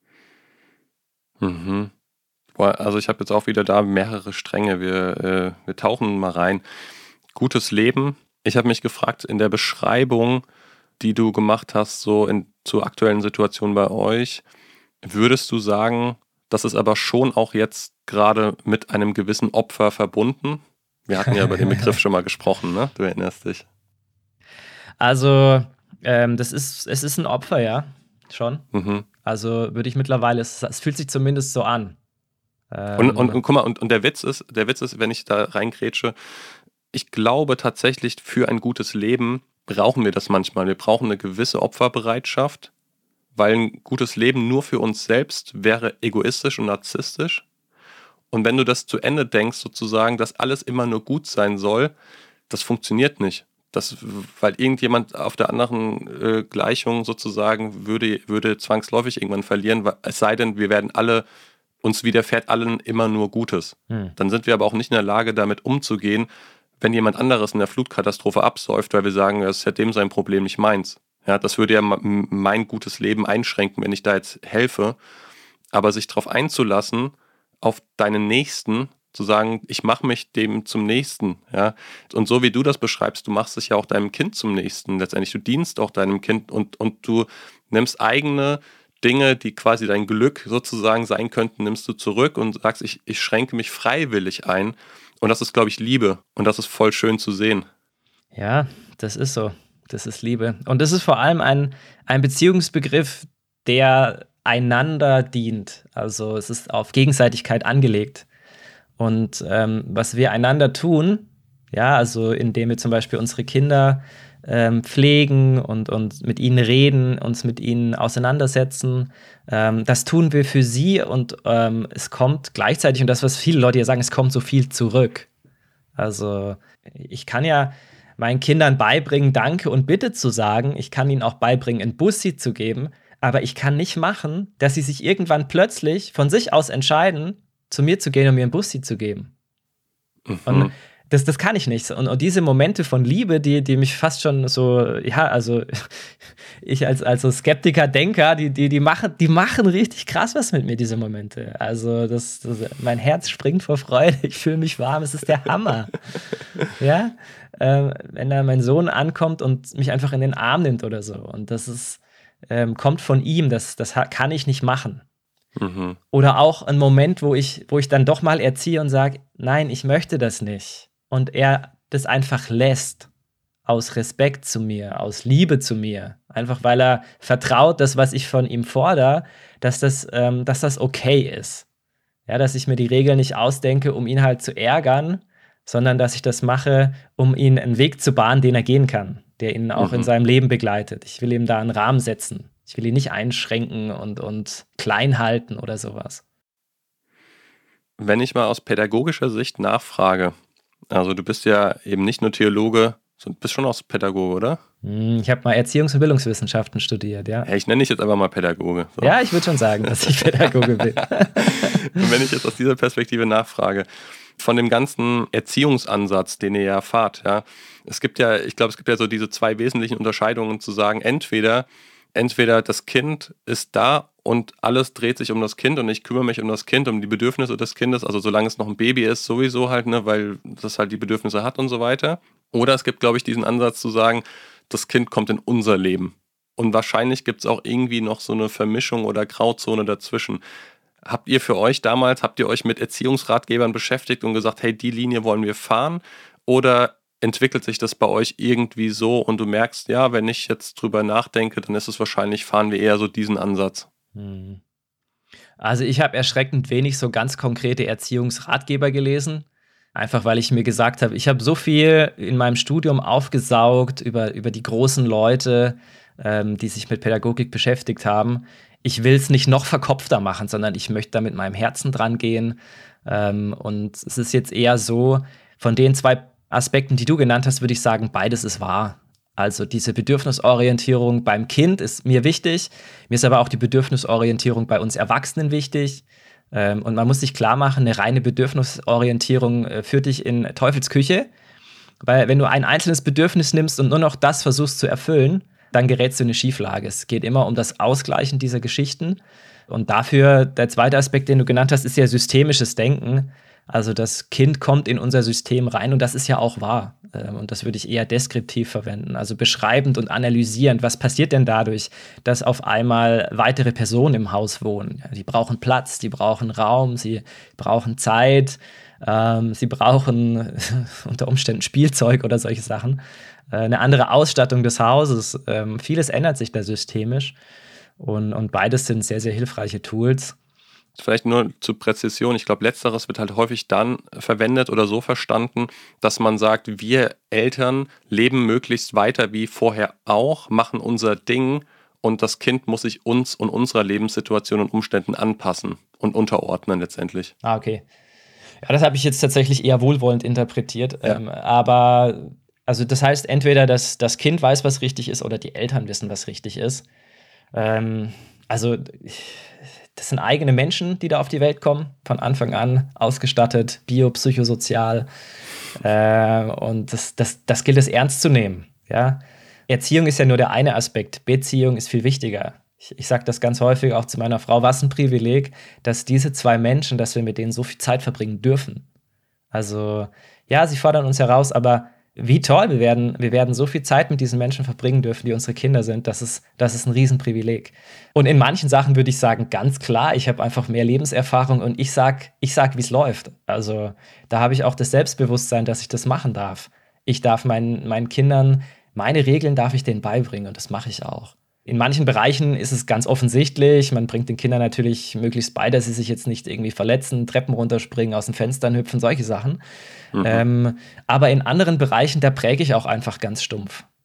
Mhm. Also ich habe jetzt auch wieder da mehrere Stränge. Wir, äh, wir tauchen mal rein. Gutes Leben. Ich habe mich gefragt, in der Beschreibung, die du gemacht hast, so in, zur aktuellen Situation bei euch, würdest du sagen, das ist aber schon auch jetzt gerade mit einem gewissen Opfer verbunden? Wir hatten ja über den Begriff schon mal gesprochen, ne? Du erinnerst dich. Also, ähm, das ist, es ist ein Opfer, ja, schon. Mhm. Also würde ich mittlerweile, es, es fühlt sich zumindest so an. Ähm, und, und, und guck mal, und, und der Witz ist, der Witz ist, wenn ich da reingrätsche, ich glaube tatsächlich, für ein gutes Leben brauchen wir das manchmal. Wir brauchen eine gewisse Opferbereitschaft, weil ein gutes Leben nur für uns selbst wäre egoistisch und narzisstisch. Und wenn du das zu Ende denkst, sozusagen, dass alles immer nur gut sein soll, das funktioniert nicht. Das, weil irgendjemand auf der anderen äh, Gleichung sozusagen würde, würde zwangsläufig irgendwann verlieren, es sei denn, wir werden alle, uns widerfährt allen immer nur Gutes. Hm. Dann sind wir aber auch nicht in der Lage, damit umzugehen, wenn jemand anderes in der Flutkatastrophe absäuft, weil wir sagen, das ist ja dem sein Problem, nicht meins. Ja, das würde ja mein gutes Leben einschränken, wenn ich da jetzt helfe. Aber sich darauf einzulassen, auf deinen Nächsten, zu sagen, ich mache mich dem zum Nächsten. Ja? Und so wie du das beschreibst, du machst es ja auch deinem Kind zum Nächsten. Letztendlich, du dienst auch deinem Kind und, und du nimmst eigene Dinge, die quasi dein Glück sozusagen sein könnten, nimmst du zurück und sagst, ich, ich schränke mich freiwillig ein. Und das ist, glaube ich, Liebe. Und das ist voll schön zu sehen. Ja, das ist so. Das ist Liebe. Und das ist vor allem ein, ein Beziehungsbegriff, der einander dient. Also es ist auf Gegenseitigkeit angelegt. Und ähm, was wir einander tun, ja, also indem wir zum Beispiel unsere Kinder ähm, pflegen und, und mit ihnen reden, uns mit ihnen auseinandersetzen. Ähm, das tun wir für sie und ähm, es kommt gleichzeitig, und das, was viele Leute ja sagen, es kommt so viel zurück. Also ich kann ja meinen Kindern beibringen, Danke und Bitte zu sagen. Ich kann ihnen auch beibringen, ein Bussi zu geben. Aber ich kann nicht machen, dass sie sich irgendwann plötzlich von sich aus entscheiden, zu mir zu gehen und mir ein Bussi zu geben. Mhm. Und das, das kann ich nicht. Und, und diese Momente von Liebe, die, die mich fast schon so, ja, also ich als, als so Skeptiker, Denker, die, die, die, machen, die machen richtig krass was mit mir, diese Momente. Also das, das, mein Herz springt vor Freude, ich fühle mich warm, es ist der Hammer. Ja, ähm, wenn da mein Sohn ankommt und mich einfach in den Arm nimmt oder so. Und das ist, ähm, kommt von ihm, das, das kann ich nicht machen. Mhm. Oder auch ein Moment, wo ich, wo ich dann doch mal erziehe und sage, nein, ich möchte das nicht. Und er das einfach lässt, aus Respekt zu mir, aus Liebe zu mir. Einfach weil er vertraut, dass was ich von ihm fordere, dass das, ähm, dass das okay ist. Ja, dass ich mir die Regeln nicht ausdenke, um ihn halt zu ärgern, sondern dass ich das mache, um ihn einen Weg zu bahnen, den er gehen kann, der ihn auch mhm. in seinem Leben begleitet. Ich will ihm da einen Rahmen setzen. Ich will ihn nicht einschränken und, und klein halten oder sowas. Wenn ich mal aus pädagogischer Sicht nachfrage, also du bist ja eben nicht nur Theologe, du bist schon auch Pädagoge, oder? Ich habe mal Erziehungs- und Bildungswissenschaften studiert, ja. Hey, ich nenne dich jetzt einfach mal Pädagoge. So. Ja, ich würde schon sagen, dass ich Pädagoge bin. Und wenn ich jetzt aus dieser Perspektive nachfrage, von dem ganzen Erziehungsansatz, den ihr ja fahrt, ja, es gibt ja, ich glaube, es gibt ja so diese zwei wesentlichen Unterscheidungen zu sagen, entweder Entweder das Kind ist da und alles dreht sich um das Kind und ich kümmere mich um das Kind, um die Bedürfnisse des Kindes, also solange es noch ein Baby ist, sowieso halt, ne, weil das halt die Bedürfnisse hat und so weiter. Oder es gibt, glaube ich, diesen Ansatz zu sagen, das Kind kommt in unser Leben. Und wahrscheinlich gibt es auch irgendwie noch so eine Vermischung oder Grauzone dazwischen. Habt ihr für euch damals, habt ihr euch mit Erziehungsratgebern beschäftigt und gesagt, hey, die Linie wollen wir fahren? Oder entwickelt sich das bei euch irgendwie so und du merkst, ja, wenn ich jetzt drüber nachdenke, dann ist es wahrscheinlich, fahren wir eher so diesen Ansatz. Also ich habe erschreckend wenig so ganz konkrete Erziehungsratgeber gelesen, einfach weil ich mir gesagt habe, ich habe so viel in meinem Studium aufgesaugt über, über die großen Leute, ähm, die sich mit Pädagogik beschäftigt haben. Ich will es nicht noch verkopfter machen, sondern ich möchte da mit meinem Herzen dran gehen. Ähm, und es ist jetzt eher so, von den zwei Aspekten, die du genannt hast, würde ich sagen, beides ist wahr. Also diese Bedürfnisorientierung beim Kind ist mir wichtig. Mir ist aber auch die Bedürfnisorientierung bei uns Erwachsenen wichtig. Ähm, und man muss sich klar machen, eine reine Bedürfnisorientierung äh, führt dich in Teufelsküche. Weil wenn du ein einzelnes Bedürfnis nimmst und nur noch das versuchst zu erfüllen, dann gerätst du in eine Schieflage. Es geht immer um das Ausgleichen dieser Geschichten. Und dafür, der zweite Aspekt, den du genannt hast, ist ja systemisches Denken. Also das Kind kommt in unser System rein und das ist ja auch wahr. Und das würde ich eher deskriptiv verwenden, also beschreibend und analysierend. Was passiert denn dadurch, dass auf einmal weitere Personen im Haus wohnen? Ja, die brauchen Platz, die brauchen Raum, sie brauchen Zeit, ähm, sie brauchen unter Umständen Spielzeug oder solche Sachen. Äh, eine andere Ausstattung des Hauses. Ähm, vieles ändert sich da systemisch und, und beides sind sehr, sehr hilfreiche Tools. Vielleicht nur zur Präzision, ich glaube, letzteres wird halt häufig dann verwendet oder so verstanden, dass man sagt, wir Eltern leben möglichst weiter wie vorher auch, machen unser Ding und das Kind muss sich uns und unserer Lebenssituation und Umständen anpassen und unterordnen letztendlich. Ah, okay. Ja, das habe ich jetzt tatsächlich eher wohlwollend interpretiert. Ja. Ähm, aber, also das heißt entweder, dass das Kind weiß, was richtig ist, oder die Eltern wissen, was richtig ist. Ähm, also das sind eigene Menschen, die da auf die Welt kommen, von Anfang an ausgestattet, biopsychosozial. Äh, und das, das, das gilt es ernst zu nehmen. Ja? Erziehung ist ja nur der eine Aspekt, Beziehung ist viel wichtiger. Ich, ich sage das ganz häufig auch zu meiner Frau, was ein Privileg, dass diese zwei Menschen, dass wir mit denen so viel Zeit verbringen dürfen. Also ja, sie fordern uns heraus, aber wie toll, wir werden, wir werden so viel Zeit mit diesen Menschen verbringen dürfen, die unsere Kinder sind. Das ist, das ist ein Riesenprivileg. Und in manchen Sachen würde ich sagen, ganz klar, ich habe einfach mehr Lebenserfahrung und ich sag, ich sag, wie es läuft. Also da habe ich auch das Selbstbewusstsein, dass ich das machen darf. Ich darf meinen, meinen Kindern, meine Regeln darf ich denen beibringen und das mache ich auch. In manchen Bereichen ist es ganz offensichtlich, man bringt den Kindern natürlich möglichst bei, dass sie sich jetzt nicht irgendwie verletzen, Treppen runterspringen, aus den Fenstern hüpfen, solche Sachen. Mhm. Ähm, aber in anderen Bereichen, da präge ich auch einfach ganz stumpf.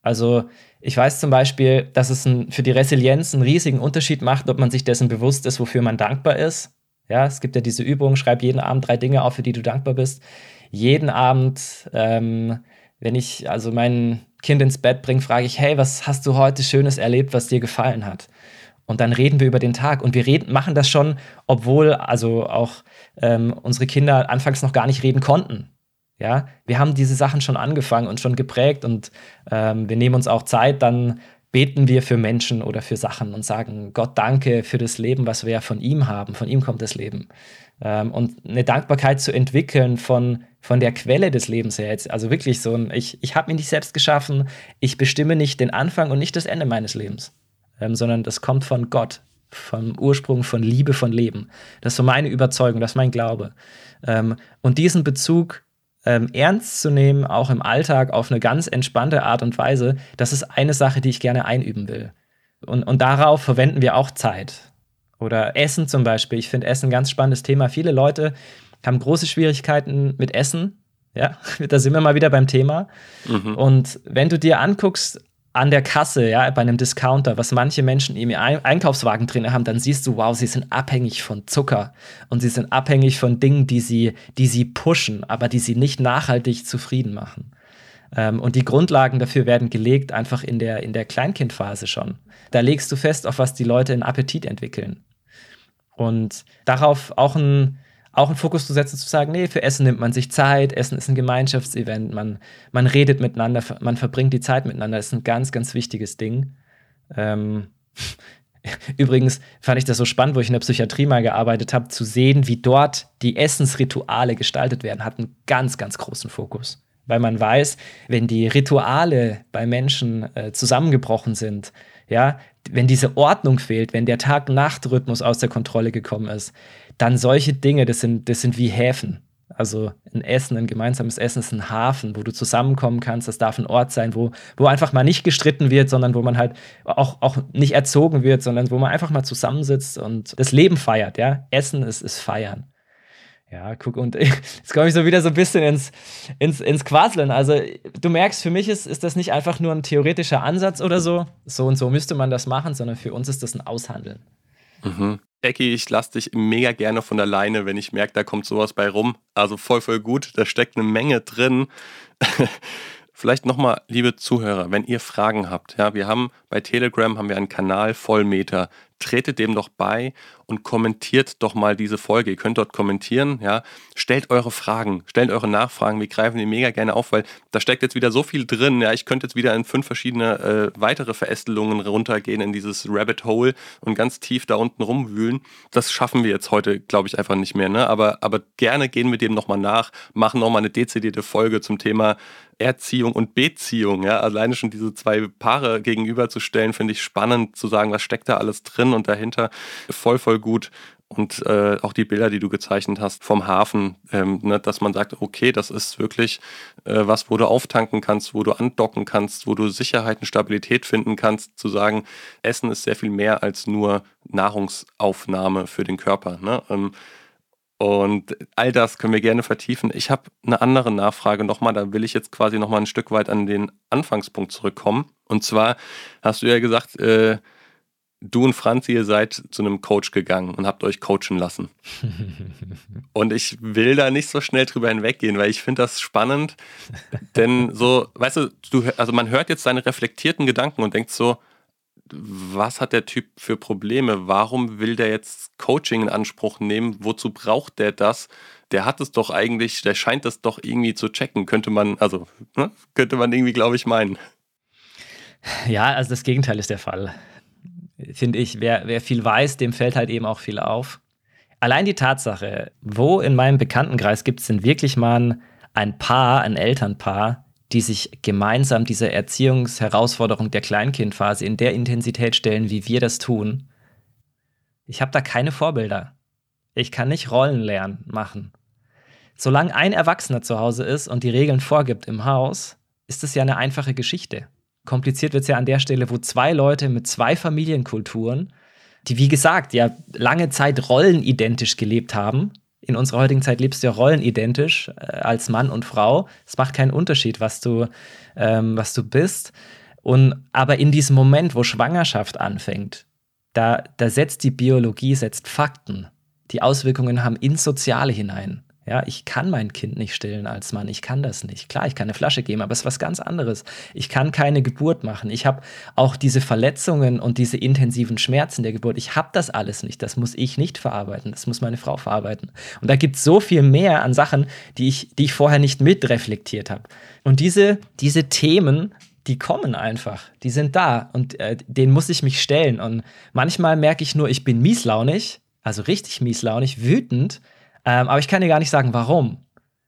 Also ich weiß zum Beispiel, dass es ein, für die Resilienz einen riesigen Unterschied macht, ob man sich dessen bewusst ist, wofür man dankbar ist. Ja, es gibt ja diese Übung, schreib jeden Abend drei Dinge auf, für die du dankbar bist. Jeden Abend, ähm, wenn ich also mein Kind ins Bett bringe, frage ich, hey, was hast du heute Schönes erlebt, was dir gefallen hat? Und dann reden wir über den Tag. Und wir reden, machen das schon, obwohl also auch ähm, unsere Kinder anfangs noch gar nicht reden konnten. Ja, wir haben diese Sachen schon angefangen und schon geprägt. Und ähm, wir nehmen uns auch Zeit, dann beten wir für Menschen oder für Sachen und sagen, Gott, danke für das Leben, was wir ja von ihm haben. Von ihm kommt das Leben. Ähm, und eine Dankbarkeit zu entwickeln von, von der Quelle des Lebens her. Jetzt, also wirklich so ein, ich, ich habe mich nicht selbst geschaffen, ich bestimme nicht den Anfang und nicht das Ende meines Lebens. Ähm, sondern das kommt von Gott, vom Ursprung von Liebe, von Leben. Das ist so meine Überzeugung, das ist mein Glaube. Ähm, und diesen Bezug ähm, ernst zu nehmen, auch im Alltag, auf eine ganz entspannte Art und Weise, das ist eine Sache, die ich gerne einüben will. Und, und darauf verwenden wir auch Zeit. Oder Essen zum Beispiel. Ich finde Essen ein ganz spannendes Thema. Viele Leute haben große Schwierigkeiten mit Essen. Ja, da sind wir mal wieder beim Thema. Mhm. Und wenn du dir anguckst, an der Kasse, ja, bei einem Discounter, was manche Menschen in ihrem Einkaufswagen drin haben, dann siehst du, wow, sie sind abhängig von Zucker und sie sind abhängig von Dingen, die sie, die sie pushen, aber die sie nicht nachhaltig zufrieden machen. Ähm, und die Grundlagen dafür werden gelegt, einfach in der, in der Kleinkindphase schon. Da legst du fest, auf was die Leute einen Appetit entwickeln. Und darauf auch ein Auch einen Fokus zu setzen, zu sagen, nee, für Essen nimmt man sich Zeit, Essen ist ein Gemeinschaftsevent, man, man redet miteinander, man verbringt die Zeit miteinander, das ist ein ganz, ganz wichtiges Ding. Ähm, Übrigens fand ich das so spannend, wo ich in der Psychiatrie mal gearbeitet habe, zu sehen, wie dort die Essensrituale gestaltet werden, hat einen ganz, ganz großen Fokus. Weil man weiß, wenn die Rituale bei Menschen äh, zusammengebrochen sind, ja, wenn diese Ordnung fehlt, wenn der Tag-Nacht-Rhythmus aus der Kontrolle gekommen ist, dann solche Dinge, das sind, das sind wie Häfen. Also ein Essen, ein gemeinsames Essen ist ein Hafen, wo du zusammenkommen kannst. Das darf ein Ort sein, wo, wo einfach mal nicht gestritten wird, sondern wo man halt auch, auch nicht erzogen wird, sondern wo man einfach mal zusammensitzt und das Leben feiert. Ja? Essen ist, ist Feiern. Ja, guck, und jetzt komme ich so wieder so ein bisschen ins, ins, ins Quasseln. Also, du merkst, für mich ist, ist das nicht einfach nur ein theoretischer Ansatz oder so. So und so müsste man das machen, sondern für uns ist das ein Aushandeln. Mhm. Ecki, ich lasse dich mega gerne von der Leine, wenn ich merke, da kommt sowas bei rum. Also voll, voll gut. Da steckt eine Menge drin. Vielleicht nochmal, liebe Zuhörer, wenn ihr Fragen habt, ja, wir haben bei Telegram haben wir einen Kanal Vollmeter. Tretet dem doch bei und kommentiert doch mal diese Folge. Ihr könnt dort kommentieren, ja. Stellt eure Fragen, stellt eure Nachfragen. Wir greifen die mega gerne auf, weil da steckt jetzt wieder so viel drin. Ja, ich könnte jetzt wieder in fünf verschiedene äh, weitere Verästelungen runtergehen in dieses Rabbit Hole und ganz tief da unten rumwühlen. Das schaffen wir jetzt heute, glaube ich, einfach nicht mehr. Ne? Aber, aber gerne gehen wir dem nochmal nach, machen nochmal eine dezidierte Folge zum Thema Erziehung und Beziehung. Ja? Alleine schon diese zwei Paare gegenüberzustellen, finde ich spannend zu sagen, was steckt da alles drin und dahinter. Voll, voll gut. Und äh, auch die Bilder, die du gezeichnet hast vom Hafen, ähm, ne, dass man sagt, okay, das ist wirklich äh, was, wo du auftanken kannst, wo du andocken kannst, wo du Sicherheit und Stabilität finden kannst, zu sagen, Essen ist sehr viel mehr als nur Nahrungsaufnahme für den Körper. Ne? Ähm, Und all das können wir gerne vertiefen. Ich habe eine andere Nachfrage nochmal, da will ich jetzt quasi nochmal ein Stück weit an den Anfangspunkt zurückkommen. Und zwar hast du ja gesagt, äh, du und Franzi, ihr seid zu einem Coach gegangen und habt euch coachen lassen. Und ich will da nicht so schnell drüber hinweggehen, weil ich finde das spannend. Denn so, weißt du, du, also man hört jetzt seine reflektierten Gedanken und denkt so, was hat der Typ für Probleme? Warum will der jetzt Coaching in Anspruch nehmen? Wozu braucht der das? Der hat es doch eigentlich, der scheint das doch irgendwie zu checken. Könnte man, also, ne? könnte man irgendwie, glaube ich, meinen. Ja, also das Gegenteil ist der Fall. Finde ich, wer, wer viel weiß, dem fällt halt eben auch viel auf. Allein die Tatsache, wo in meinem Bekanntenkreis gibt es denn wirklich mal ein Paar, ein Elternpaar, die sich gemeinsam dieser Erziehungsherausforderung der Kleinkindphase in der Intensität stellen, wie wir das tun. Ich habe da keine Vorbilder. Ich kann nicht Rollenlernen machen. Solange ein Erwachsener zu Hause ist und die Regeln vorgibt im Haus, ist es ja eine einfache Geschichte. Kompliziert wird es ja an der Stelle, wo zwei Leute mit zwei Familienkulturen, die wie gesagt ja lange Zeit rollenidentisch gelebt haben. In unserer heutigen Zeit lebst du ja rollenidentisch äh, als Mann und Frau. Es macht keinen Unterschied, was du, ähm, was du bist. Und aber in diesem Moment, wo Schwangerschaft anfängt, da, da setzt die Biologie, setzt Fakten. Die Auswirkungen haben ins Soziale hinein. Ja, ich kann mein Kind nicht stillen als Mann, ich kann das nicht. Klar, ich kann eine Flasche geben, aber es ist was ganz anderes. Ich kann keine Geburt machen. Ich habe auch diese Verletzungen und diese intensiven Schmerzen der Geburt. Ich habe das alles nicht. Das muss ich nicht verarbeiten. Das muss meine Frau verarbeiten. Und da gibt es so viel mehr an Sachen, die ich, die ich vorher nicht mitreflektiert habe. Und diese, diese Themen, die kommen einfach. Die sind da und äh, denen muss ich mich stellen. Und manchmal merke ich nur, ich bin mieslaunig, also richtig mieslaunig, wütend, Ähm, aber ich kann dir gar nicht sagen, warum.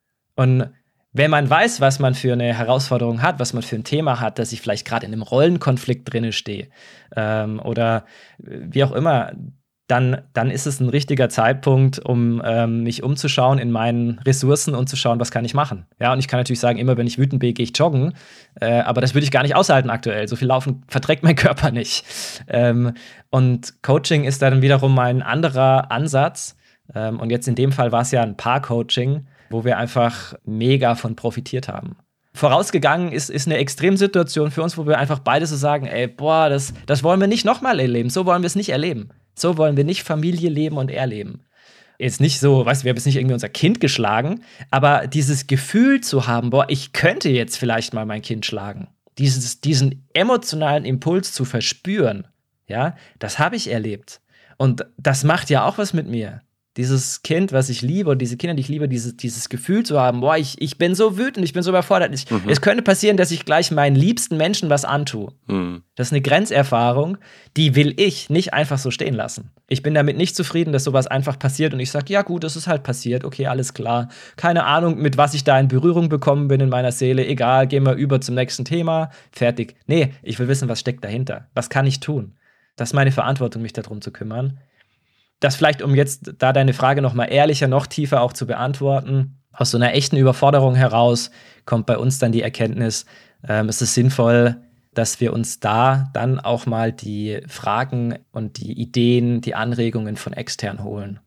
Und wenn man weiß, was man für eine Herausforderung hat, was man für ein Thema hat, dass ich vielleicht gerade in einem Rollenkonflikt drinne stehe ähm, oder wie auch immer, dann, dann ist es ein richtiger Zeitpunkt, um ähm, mich umzuschauen in meinen Ressourcen und zu schauen, was kann ich machen. Ja, und ich kann natürlich sagen, immer wenn ich wütend bin, gehe ich joggen, äh, aber das würde ich gar nicht aushalten aktuell. So viel Laufen verträgt mein Körper nicht. Ähm, und Coaching ist dann wiederum ein anderer Ansatz. Und jetzt in dem Fall war es ja ein Paar-Coaching, wo wir einfach mega von profitiert haben. Vorausgegangen ist, ist eine Extremsituation für uns, wo wir einfach beide so sagen, ey, boah, das, das wollen wir nicht nochmal erleben. So wollen wir es nicht erleben. So wollen wir nicht Familie leben und erleben. Jetzt nicht so, weißt du, wir haben jetzt nicht irgendwie unser Kind geschlagen, aber dieses Gefühl zu haben, boah, ich könnte jetzt vielleicht mal mein Kind schlagen. Dieses, diesen emotionalen Impuls zu verspüren, ja, das habe ich erlebt. Und das macht ja auch was mit mir. Dieses Kind, was ich liebe, und diese Kinder, die ich liebe, dieses, dieses Gefühl zu haben, boah, ich, ich bin so wütend, ich bin so überfordert. Ich, mhm. Es könnte passieren, dass ich gleich meinen liebsten Menschen was antue. Mhm. Das ist eine Grenzerfahrung, die will ich nicht einfach so stehen lassen. Ich bin damit nicht zufrieden, dass sowas einfach passiert und ich sage, ja gut, das ist halt passiert, okay, alles klar. Keine Ahnung, mit was ich da in Berührung bekommen bin in meiner Seele, egal, gehen wir über zum nächsten Thema, fertig. Nee, ich will wissen, was steckt dahinter. Was kann ich tun? Das ist meine Verantwortung, mich darum zu kümmern. Das vielleicht, um jetzt da deine Frage noch mal ehrlicher, noch tiefer auch zu beantworten, aus so einer echten Überforderung heraus kommt bei uns dann die Erkenntnis, ähm, es ist sinnvoll, dass wir uns da dann auch mal die Fragen und die Ideen, die Anregungen von extern holen.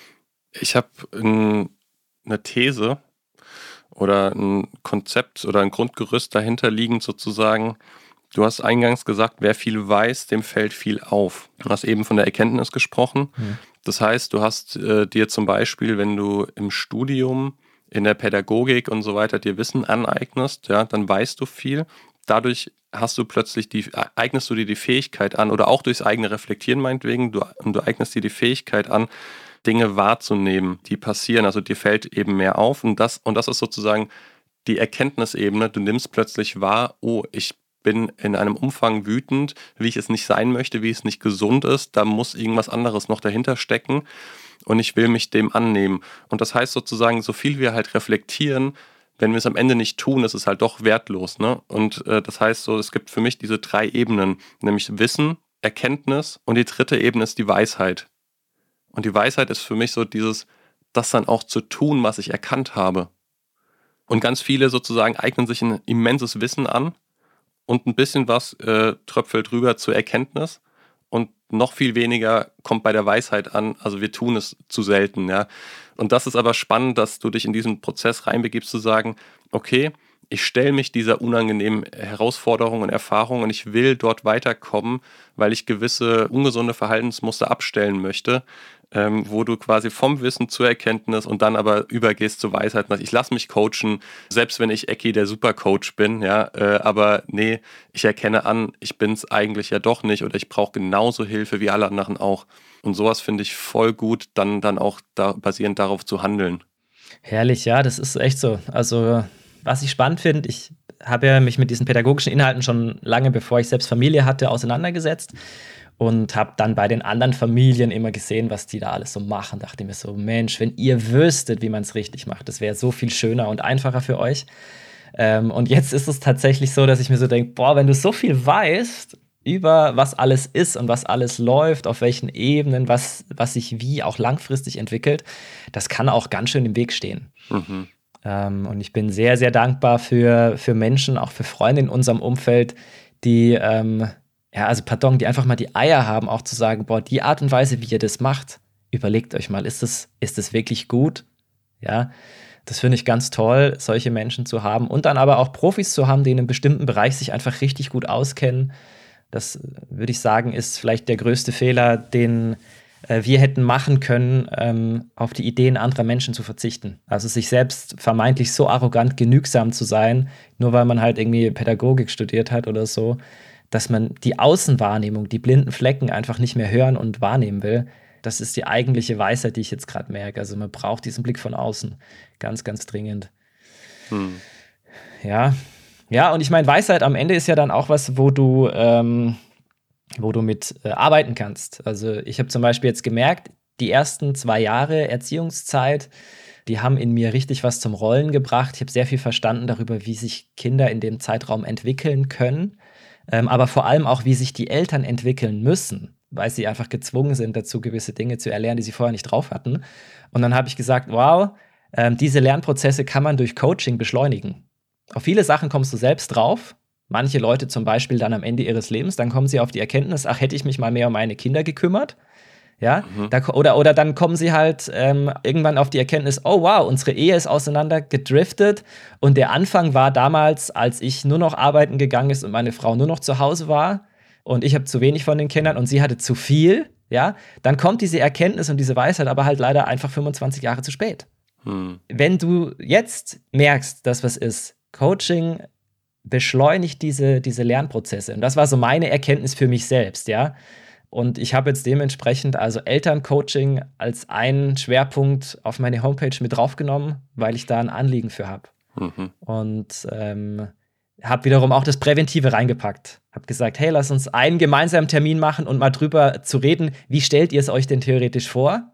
Ich habe ein, eine These oder ein Konzept oder ein Grundgerüst dahinter liegend sozusagen. Du hast eingangs gesagt, wer viel weiß, dem fällt viel auf. Du hast eben von der Erkenntnis gesprochen. Mhm. Das heißt, du hast äh, dir zum Beispiel, wenn du im Studium, in der Pädagogik und so weiter dir Wissen aneignest, ja, dann weißt du viel. Dadurch hast du plötzlich die, eignest du dir die Fähigkeit an, oder auch durchs eigene Reflektieren meinetwegen, du, du eignest dir die Fähigkeit an, Dinge wahrzunehmen, die passieren. Also dir fällt eben mehr auf. Und das, und das ist sozusagen die Erkenntnisebene. Du nimmst plötzlich wahr, oh, ich bin in einem Umfang wütend, wie ich es nicht sein möchte, wie es nicht gesund ist. Da muss irgendwas anderes noch dahinter stecken und ich will mich dem annehmen. Und das heißt sozusagen, so viel wir halt reflektieren, wenn wir es am Ende nicht tun, ist es halt doch wertlos. Ne? Und äh, das heißt so, es gibt für mich diese drei Ebenen, nämlich Wissen, Erkenntnis und die dritte Ebene ist die Weisheit. Und die Weisheit ist für mich so dieses, das dann auch zu tun, was ich erkannt habe. Und ganz viele sozusagen eignen sich ein immenses Wissen an, und ein bisschen was äh, tröpfelt rüber zur Erkenntnis und noch viel weniger kommt bei der Weisheit an. Also wir tun es zu selten, ja. Und das ist aber spannend, dass du dich in diesen Prozess reinbegibst, zu sagen, okay, ich stelle mich dieser unangenehmen Herausforderung und Erfahrung und ich will dort weiterkommen, weil ich gewisse ungesunde Verhaltensmuster abstellen möchte, ähm, wo du quasi vom Wissen zur Erkenntnis und dann aber übergehst zur Weisheit. Ich lasse mich coachen, selbst wenn ich Ecki der Supercoach bin, ja, äh, aber nee, ich erkenne an, ich bin es eigentlich ja doch nicht oder ich brauche genauso Hilfe wie alle anderen auch. Und sowas finde ich voll gut, dann, dann auch da, basierend darauf zu handeln. Herrlich, ja, das ist echt so. Also was ich spannend finde, ich habe ja mich mit diesen pädagogischen Inhalten schon lange, bevor ich selbst Familie hatte, auseinandergesetzt und habe dann bei den anderen Familien immer gesehen, was die da alles so machen. Dachte mir so, Mensch, wenn ihr wüsstet, wie man es richtig macht, das wäre so viel schöner und einfacher für euch. Ähm, und jetzt ist es tatsächlich so, dass ich mir so denke, boah, wenn du so viel weißt über was alles ist und was alles läuft, auf welchen Ebenen, was, was sich wie auch langfristig entwickelt, das kann auch ganz schön im Weg stehen. Mhm. Ähm, und ich bin sehr, sehr dankbar für, für Menschen, auch für Freunde in unserem Umfeld, die, ähm, ja, also pardon, die einfach mal die Eier haben, auch zu sagen, boah, die Art und Weise, wie ihr das macht, überlegt euch mal, ist das, ist das wirklich gut? Ja, das finde ich ganz toll, solche Menschen zu haben und dann aber auch Profis zu haben, die in einem bestimmten Bereich sich einfach richtig gut auskennen. Das, würde ich sagen, ist vielleicht der größte Fehler, den äh, wir hätten machen können, ähm, auf die Ideen anderer Menschen zu verzichten. Also sich selbst vermeintlich so arrogant genügsam zu sein, nur weil man halt irgendwie Pädagogik studiert hat oder so, dass man die Außenwahrnehmung, die blinden Flecken einfach nicht mehr hören und wahrnehmen will. Das ist die eigentliche Weisheit, die ich jetzt gerade merke. Also man braucht diesen Blick von außen. Ganz, ganz dringend. Hm. Ja. Ja, und ich meine, Weisheit am Ende ist ja dann auch was, wo du, ähm, wo du mit äh, arbeiten kannst. Also ich habe zum Beispiel jetzt gemerkt, die ersten zwei Jahre Erziehungszeit, die haben in mir richtig was zum Rollen gebracht. Ich habe sehr viel verstanden darüber, wie sich Kinder in dem Zeitraum entwickeln können, ähm, aber vor allem auch, wie sich die Eltern entwickeln müssen, weil sie einfach gezwungen sind, dazu gewisse Dinge zu erlernen, die sie vorher nicht drauf hatten. Und dann habe ich gesagt, wow, ähm, diese Lernprozesse kann man durch Coaching beschleunigen. Auf viele Sachen kommst du selbst drauf. Manche Leute zum Beispiel dann am Ende ihres Lebens, dann kommen sie auf die Erkenntnis, ach, hätte ich mich mal mehr um meine Kinder gekümmert. Ja, mhm. da, oder, oder dann kommen sie halt ähm, irgendwann auf die Erkenntnis, oh wow, unsere Ehe ist auseinander gedriftet und der Anfang war damals, als ich nur noch arbeiten gegangen ist und meine Frau nur noch zu Hause war und ich habe zu wenig von den Kindern und sie hatte zu viel, ja, dann kommt diese Erkenntnis und diese Weisheit aber halt leider einfach fünfundzwanzig Jahre zu spät. Mhm. Wenn du jetzt merkst, dass was ist, Coaching beschleunigt diese, diese Lernprozesse. Und das war so meine Erkenntnis für mich selbst, ja. Und ich habe jetzt dementsprechend also Elterncoaching als einen Schwerpunkt auf meine Homepage mit draufgenommen, weil ich da ein Anliegen für habe. Mhm. Und ähm, habe wiederum auch das Präventive reingepackt. Habe gesagt, hey, lass uns einen gemeinsamen Termin machen und mal drüber zu reden, wie stellt ihr es euch denn theoretisch vor?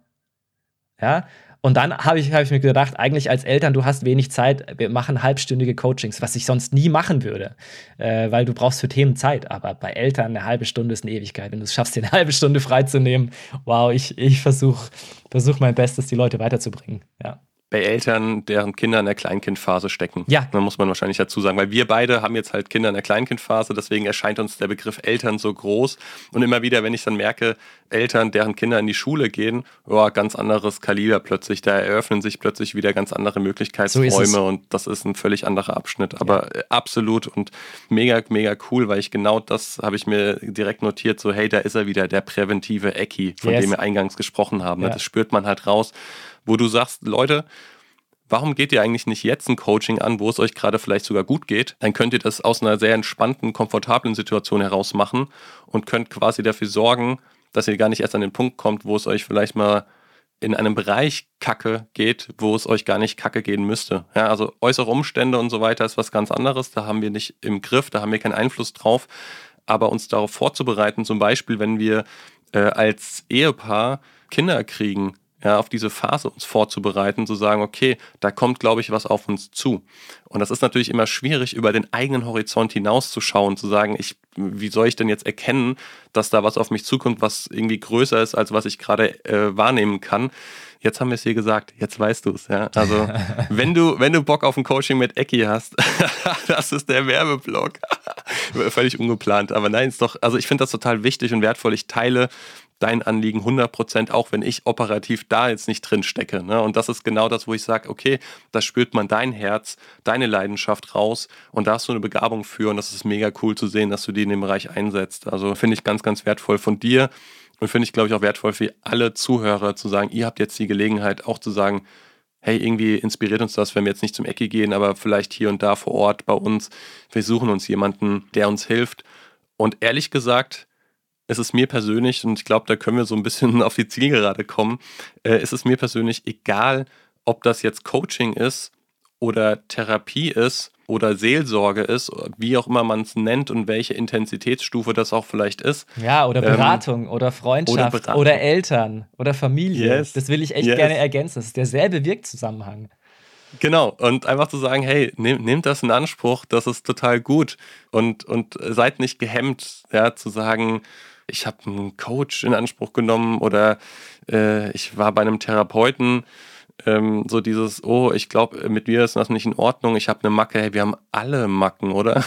Ja. Und dann habe ich, hab ich mir gedacht, eigentlich als Eltern, du hast wenig Zeit, wir machen halbstündige Coachings, was ich sonst nie machen würde, äh, weil du brauchst für Themen Zeit. Aber bei Eltern eine halbe Stunde ist eine Ewigkeit. Wenn du es schaffst, dir eine halbe Stunde freizunehmen, wow, ich, ich versuche versuch mein Bestes, die Leute weiterzubringen. Ja. Bei Eltern, deren Kinder in der Kleinkindphase stecken. Ja. Da muss man wahrscheinlich dazu sagen, weil wir beide haben jetzt halt Kinder in der Kleinkindphase, deswegen erscheint uns der Begriff Eltern so groß. Und immer wieder, wenn ich dann merke, Eltern, deren Kinder in die Schule gehen, oh, ganz anderes Kaliber plötzlich, da eröffnen sich plötzlich wieder ganz andere Möglichkeitsräume so und das ist ein völlig anderer Abschnitt. Aber ja. absolut und mega, mega cool, weil ich genau das habe ich mir direkt notiert, so hey, da ist er wieder, der präventive Ecki, von yes. dem wir eingangs gesprochen haben. Ja. Das spürt man halt raus, wo du sagst, Leute, warum geht ihr eigentlich nicht jetzt ein Coaching an, wo es euch gerade vielleicht sogar gut geht? Dann könnt ihr das aus einer sehr entspannten, komfortablen Situation heraus machen und könnt quasi dafür sorgen, dass ihr gar nicht erst an den Punkt kommt, wo es euch vielleicht mal in einem Bereich kacke geht, wo es euch gar nicht kacke gehen müsste. Ja, also äußere Umstände und so weiter ist was ganz anderes, da haben wir nicht im Griff, da haben wir keinen Einfluss drauf, aber uns darauf vorzubereiten, zum Beispiel, wenn wir äh, als Ehepaar Kinder kriegen, ja, auf diese Phase uns vorzubereiten, zu sagen, okay, da kommt, glaube ich, was auf uns zu. Und das ist natürlich immer schwierig, über den eigenen Horizont hinauszuschauen, zu sagen, ich, wie soll ich denn jetzt erkennen, dass da was auf mich zukommt, was irgendwie größer ist, als was ich gerade äh, wahrnehmen kann. Jetzt haben wir es hier gesagt, jetzt weißt du es. Ja? Also wenn du, wenn du Bock auf ein Coaching mit Ecki hast, das ist der Werbeblock. Völlig ungeplant, aber nein, ist doch, also ich finde das total wichtig und wertvoll. Ich teile dein Anliegen hundert Prozent, auch wenn ich operativ da jetzt nicht drin stecke. Ne? Und das ist genau das, wo ich sage, okay, da spürt man dein Herz, deine Leidenschaft raus und da hast du eine Begabung für und das ist mega cool zu sehen, dass du die in dem Bereich einsetzt. Also finde ich ganz, ganz wertvoll von dir und finde ich, glaube ich, auch wertvoll für alle Zuhörer zu sagen, ihr habt jetzt die Gelegenheit auch zu sagen, hey, irgendwie inspiriert uns das, wenn wir jetzt nicht zum Ecki gehen, aber vielleicht hier und da vor Ort bei uns, wir suchen uns jemanden, der uns hilft. Und ehrlich gesagt, es ist mir persönlich, und ich glaube, da können wir so ein bisschen auf die Zielgerade kommen, äh, es ist mir persönlich egal, ob das jetzt Coaching ist oder Therapie ist oder Seelsorge ist, wie auch immer man es nennt und welche Intensitätsstufe das auch vielleicht ist. Ja, oder Beratung ähm, oder Freundschaft oder, Beratung. oder Eltern oder Familie. Yes. Das will ich echt yes. gerne ergänzen. Das ist derselbe Wirkzusammenhang. Genau, und einfach zu sagen, hey, nehm, nehmt das in Anspruch, das ist total gut und, und seid nicht gehemmt, ja, zu sagen, ich habe einen Coach in Anspruch genommen oder äh, ich war bei einem Therapeuten, ähm, so dieses, oh, ich glaube, mit mir ist das nicht in Ordnung, ich habe eine Macke, hey, wir haben alle Macken, oder?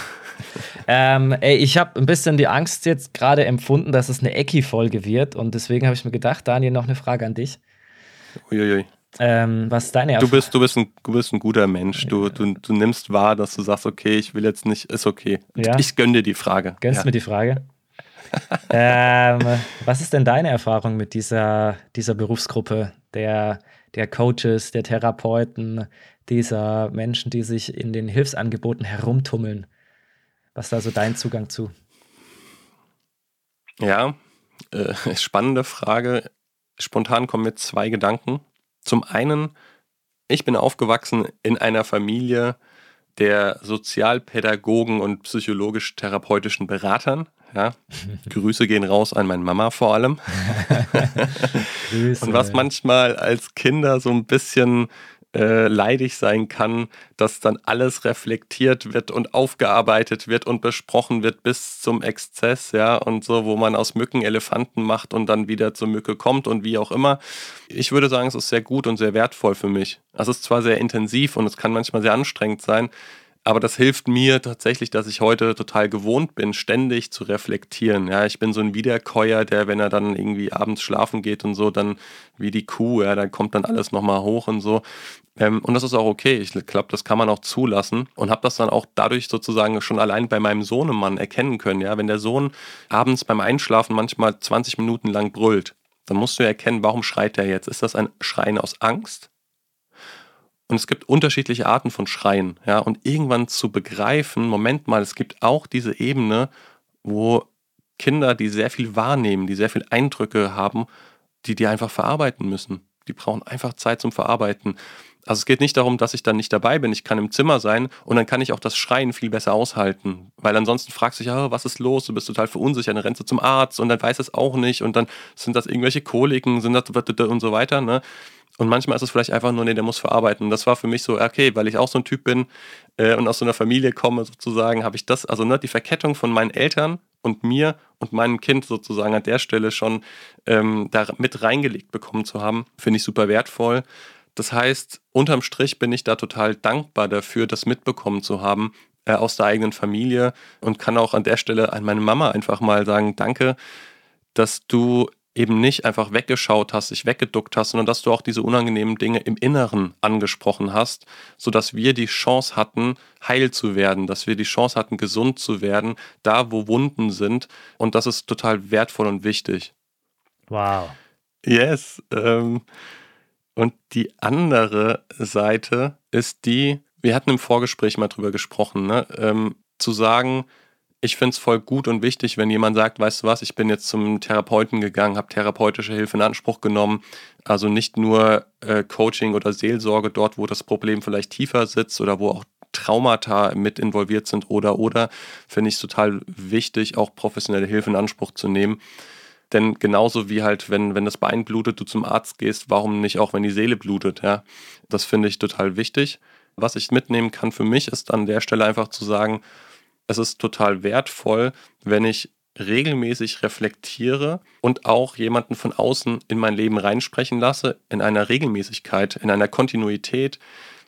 ähm, ey, ich habe ein bisschen die Angst jetzt gerade empfunden, dass es eine Ecki-Folge wird und deswegen habe ich mir gedacht, Daniel, noch eine Frage an dich. Uiuiui. Ähm, was ist deine Du Erfahrung? bist, du bist ein, du bist ein guter Mensch. Du, du, du nimmst wahr, dass du sagst, okay, ich will jetzt nicht, ist okay. Ja, Ich gönne dir die Frage. gönnst Ja. mir die Frage? Ähm, was ist denn deine Erfahrung mit dieser, dieser Berufsgruppe der, der Coaches, der Therapeuten, dieser Menschen, die sich in den Hilfsangeboten herumtummeln? Was ist da so dein Zugang zu? Ja, äh, spannende Frage. Spontan kommen mir zwei Gedanken. Zum einen, ich bin aufgewachsen in einer Familie der Sozialpädagogen und psychologisch-therapeutischen Beratern. Ja, Grüße gehen raus an meine Mama vor allem. Und was Grüße. manchmal als Kinder so ein bisschen äh, leidig sein kann, dass dann alles reflektiert wird und aufgearbeitet wird und besprochen wird bis zum Exzess, ja, und so, wo man aus Mücken Elefanten macht und dann wieder zur Mücke kommt und wie auch immer. Ich würde sagen, es ist sehr gut und sehr wertvoll für mich. Es ist zwar sehr intensiv und es kann manchmal sehr anstrengend sein, aber das hilft mir tatsächlich, dass ich heute total gewohnt bin, ständig zu reflektieren. Ja, ich bin so ein Wiederkäuer, der, wenn er dann irgendwie abends schlafen geht und so, dann wie die Kuh, ja, dann kommt dann alles nochmal hoch und so. Ähm, und das ist auch okay. Ich glaube, das kann man auch zulassen und habe das dann auch dadurch sozusagen schon allein bei meinem Sohnemann erkennen können. Ja, wenn der Sohn abends beim Einschlafen manchmal zwanzig Minuten lang brüllt, dann musst du erkennen, warum schreit er jetzt? Ist das ein Schreien aus Angst? Und es gibt unterschiedliche Arten von Schreien, ja, und irgendwann zu begreifen, Moment mal, es gibt auch diese Ebene, wo Kinder, die sehr viel wahrnehmen, die sehr viel Eindrücke haben, die die einfach verarbeiten müssen. Die brauchen einfach Zeit zum Verarbeiten. Also es geht nicht darum, dass ich dann nicht dabei bin. Ich kann im Zimmer sein und dann kann ich auch das Schreien viel besser aushalten. Weil ansonsten fragst du dich, ja, was ist los? Du bist total verunsichert, dann rennst du zum Arzt und dann weiß es auch nicht und dann sind das irgendwelche Koliken, sind das und so weiter, ne? Und manchmal ist es vielleicht einfach nur, nee, der muss verarbeiten. Und das war für mich so, okay, weil ich auch so ein Typ bin äh, und aus so einer Familie komme sozusagen, habe ich das, also ne, die Verkettung von meinen Eltern und mir und meinem Kind sozusagen an der Stelle schon ähm, da mit reingelegt bekommen zu haben, finde ich super wertvoll. Das heißt, unterm Strich bin ich da total dankbar dafür, das mitbekommen zu haben äh, aus der eigenen Familie und kann auch an der Stelle an meine Mama einfach mal sagen, danke, dass du eben nicht einfach weggeschaut hast, dich weggeduckt hast, sondern dass du auch diese unangenehmen Dinge im Inneren angesprochen hast, sodass wir die Chance hatten, heil zu werden, dass wir die Chance hatten, gesund zu werden, da wo Wunden sind. Und das ist total wertvoll und wichtig. Wow. Yes. Ähm, und die andere Seite ist die, wir hatten im Vorgespräch mal drüber gesprochen, ne? ähm, zu sagen, ich finde es voll gut und wichtig, wenn jemand sagt, weißt du was, ich bin jetzt zum Therapeuten gegangen, habe therapeutische Hilfe in Anspruch genommen. Also nicht nur äh, Coaching oder Seelsorge dort, wo das Problem vielleicht tiefer sitzt oder wo auch Traumata mit involviert sind oder oder, finde ich es total wichtig, auch professionelle Hilfe in Anspruch zu nehmen. Denn genauso wie halt, wenn, wenn das Bein blutet, du zum Arzt gehst, warum nicht auch, wenn die Seele blutet, ja? Das finde ich total wichtig. Was ich mitnehmen kann für mich, ist an der Stelle einfach zu sagen, es ist total wertvoll, wenn ich regelmäßig reflektiere und auch jemanden von außen in mein Leben reinsprechen lasse, in einer Regelmäßigkeit, in einer Kontinuität,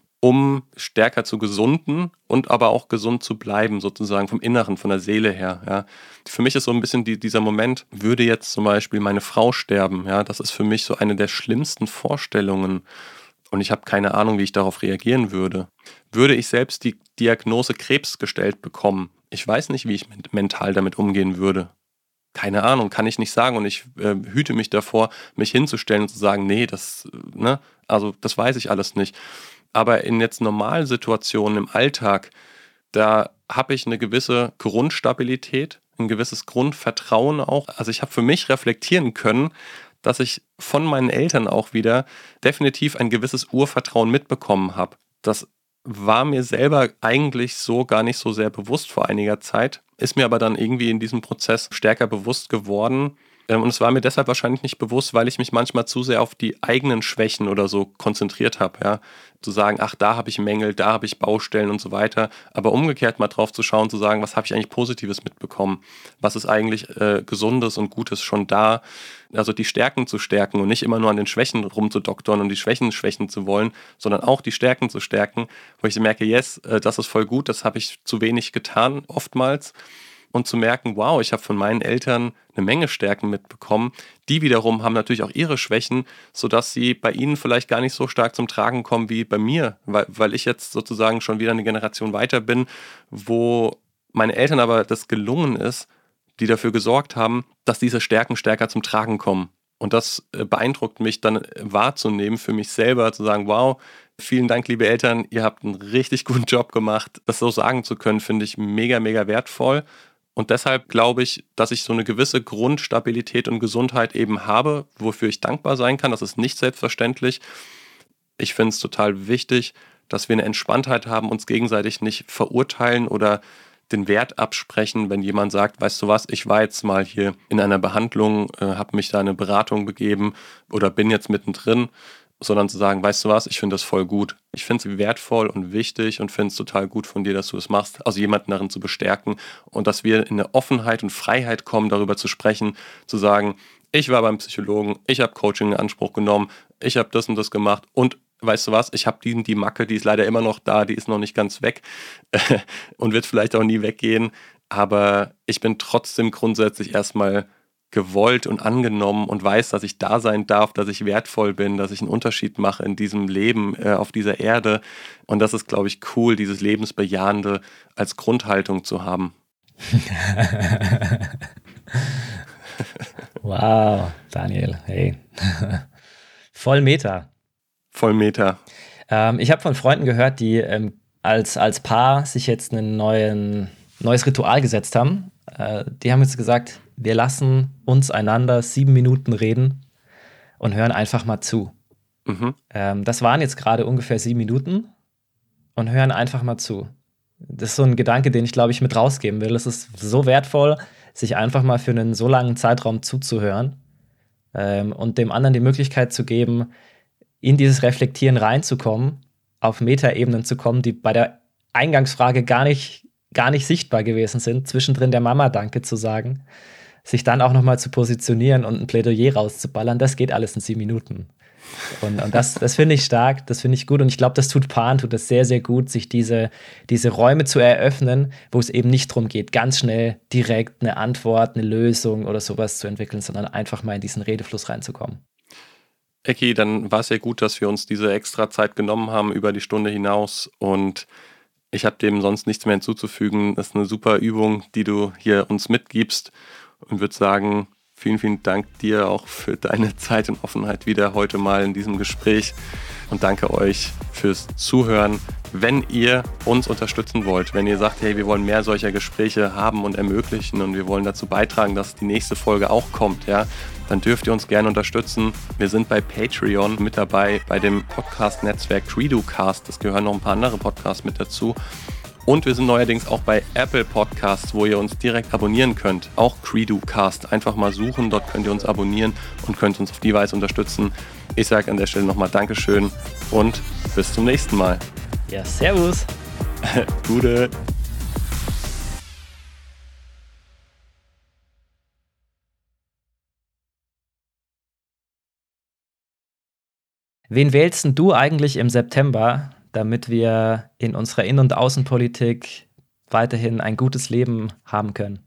um stärker zu gesunden und aber auch gesund zu bleiben, sozusagen vom Inneren, von der Seele her. Ja. Für mich ist so ein bisschen die, dieser Moment, würde jetzt zum Beispiel meine Frau sterben, ja, das ist für mich so eine der schlimmsten Vorstellungen. Und ich habe keine Ahnung, wie ich darauf reagieren würde. Würde ich selbst die Diagnose Krebs gestellt bekommen, ich weiß nicht, wie ich mental damit umgehen würde. Keine Ahnung, kann ich nicht sagen. Und ich äh, hüte mich davor, mich hinzustellen und zu sagen, nee, das, ne, also das weiß ich alles nicht. Aber in jetzt Normalsituationen im Alltag, da habe ich eine gewisse Grundstabilität, ein gewisses Grundvertrauen auch. Also ich habe für mich reflektieren können, dass ich von meinen Eltern auch wieder definitiv ein gewisses Urvertrauen mitbekommen habe. Das war mir selber eigentlich so gar nicht so sehr bewusst vor einiger Zeit, ist mir aber dann irgendwie in diesem Prozess stärker bewusst geworden. Und es war mir deshalb wahrscheinlich nicht bewusst, weil ich mich manchmal zu sehr auf die eigenen Schwächen oder so konzentriert habe. Ja? Zu sagen, ach, da habe ich Mängel, da habe ich Baustellen und so weiter. Aber umgekehrt mal drauf zu schauen, zu sagen, was habe ich eigentlich Positives mitbekommen? Was ist eigentlich äh, Gesundes und Gutes schon da? Also die Stärken zu stärken und nicht immer nur an den Schwächen rumzudoktern und die Schwächen schwächen zu wollen, sondern auch die Stärken zu stärken, wo ich merke, yes, äh, das ist voll gut, das habe ich zu wenig getan oftmals. und zu merken, wow, ich habe von meinen Eltern eine Menge Stärken mitbekommen. Die wiederum haben natürlich auch ihre Schwächen, sodass sie bei ihnen vielleicht gar nicht so stark zum Tragen kommen wie bei mir, weil, weil ich jetzt sozusagen schon wieder eine Generation weiter bin, wo meine Eltern aber das gelungen ist, die dafür gesorgt haben, dass diese Stärken stärker zum Tragen kommen. Und das beeindruckt mich dann wahrzunehmen für mich selber, zu sagen, wow, vielen Dank, liebe Eltern, ihr habt einen richtig guten Job gemacht. Das so sagen zu können, finde ich mega, mega wertvoll. Und deshalb glaube ich, dass ich so eine gewisse Grundstabilität und Gesundheit eben habe, wofür ich dankbar sein kann. Das ist nicht selbstverständlich. Ich finde es total wichtig, dass wir eine Entspanntheit haben, uns gegenseitig nicht verurteilen oder den Wert absprechen, wenn jemand sagt, weißt du was, ich war jetzt mal hier in einer Behandlung, äh, habe mich da in eine Beratung begeben oder bin jetzt mittendrin, sondern zu sagen, weißt du was, ich finde das voll gut. Ich finde es wertvoll und wichtig und finde es total gut von dir, dass du es machst, also jemanden darin zu bestärken und dass wir in eine Offenheit und Freiheit kommen, darüber zu sprechen, zu sagen, ich war beim Psychologen, ich habe Coaching in Anspruch genommen, ich habe das und das gemacht und weißt du was, ich habe die, die Macke, die ist leider immer noch da, die ist noch nicht ganz weg und wird vielleicht auch nie weggehen, aber ich bin trotzdem grundsätzlich erstmal gewollt und angenommen und weiß, dass ich da sein darf, dass ich wertvoll bin, dass ich einen Unterschied mache in diesem Leben äh, auf dieser Erde und das ist, glaube ich, cool, dieses Lebensbejahende als Grundhaltung zu haben. Wow, Daniel, hey. Voll Meta. Voll Meta. Ähm, ich habe von Freunden gehört, die ähm, als, als Paar sich jetzt ein neuen, neues Ritual gesetzt haben. Äh, die haben jetzt gesagt, wir lassen uns einander sieben Minuten reden und hören einfach mal zu. Mhm. Ähm, das waren jetzt gerade ungefähr sieben Minuten und hören einfach mal zu. Das ist so ein Gedanke, den ich, glaube ich, mit rausgeben will. Es ist so wertvoll, sich einfach mal für einen so langen Zeitraum zuzuhören ähm, und dem anderen die Möglichkeit zu geben, in dieses Reflektieren reinzukommen, auf Metaebenen zu kommen, die bei der Eingangsfrage gar nicht, gar nicht sichtbar gewesen sind, zwischendrin der Mama Danke zu sagen, sich dann auch nochmal zu positionieren und ein Plädoyer rauszuballern, das geht alles in sieben Minuten. Und, und das, das finde ich stark, das finde ich gut und ich glaube, das tut Paaren, tut das sehr, sehr gut, sich diese, diese Räume zu eröffnen, wo es eben nicht darum geht, ganz schnell direkt eine Antwort, eine Lösung oder sowas zu entwickeln, sondern einfach mal in diesen Redefluss reinzukommen. Ecki, dann war es ja gut, dass wir uns diese extra Zeit genommen haben über die Stunde hinaus und ich habe dem sonst nichts mehr hinzuzufügen. Das ist eine super Übung, die du hier uns mitgibst und würde sagen, vielen, vielen Dank dir auch für deine Zeit und Offenheit wieder heute mal in diesem Gespräch und danke euch fürs Zuhören. Wenn ihr uns unterstützen wollt, wenn ihr sagt, hey, wir wollen mehr solcher Gespräche haben und ermöglichen und wir wollen dazu beitragen, dass die nächste Folge auch kommt, ja, dann dürft ihr uns gerne unterstützen. Wir sind bei Patreon mit dabei, bei dem Podcast-Netzwerk TreeDoCast. Das gehören noch ein paar andere Podcasts mit dazu. Und wir sind neuerdings auch bei Apple Podcasts, wo ihr uns direkt abonnieren könnt. Auch TreeDoCast. Einfach mal suchen, dort könnt ihr uns abonnieren und könnt uns auf die Weise unterstützen. Ich sage an der Stelle nochmal Dankeschön und bis zum nächsten Mal. Ja, servus. Gute. Wen wählst denn du eigentlich im September, damit wir in unserer Innen- und Außenpolitik weiterhin ein gutes Leben haben können?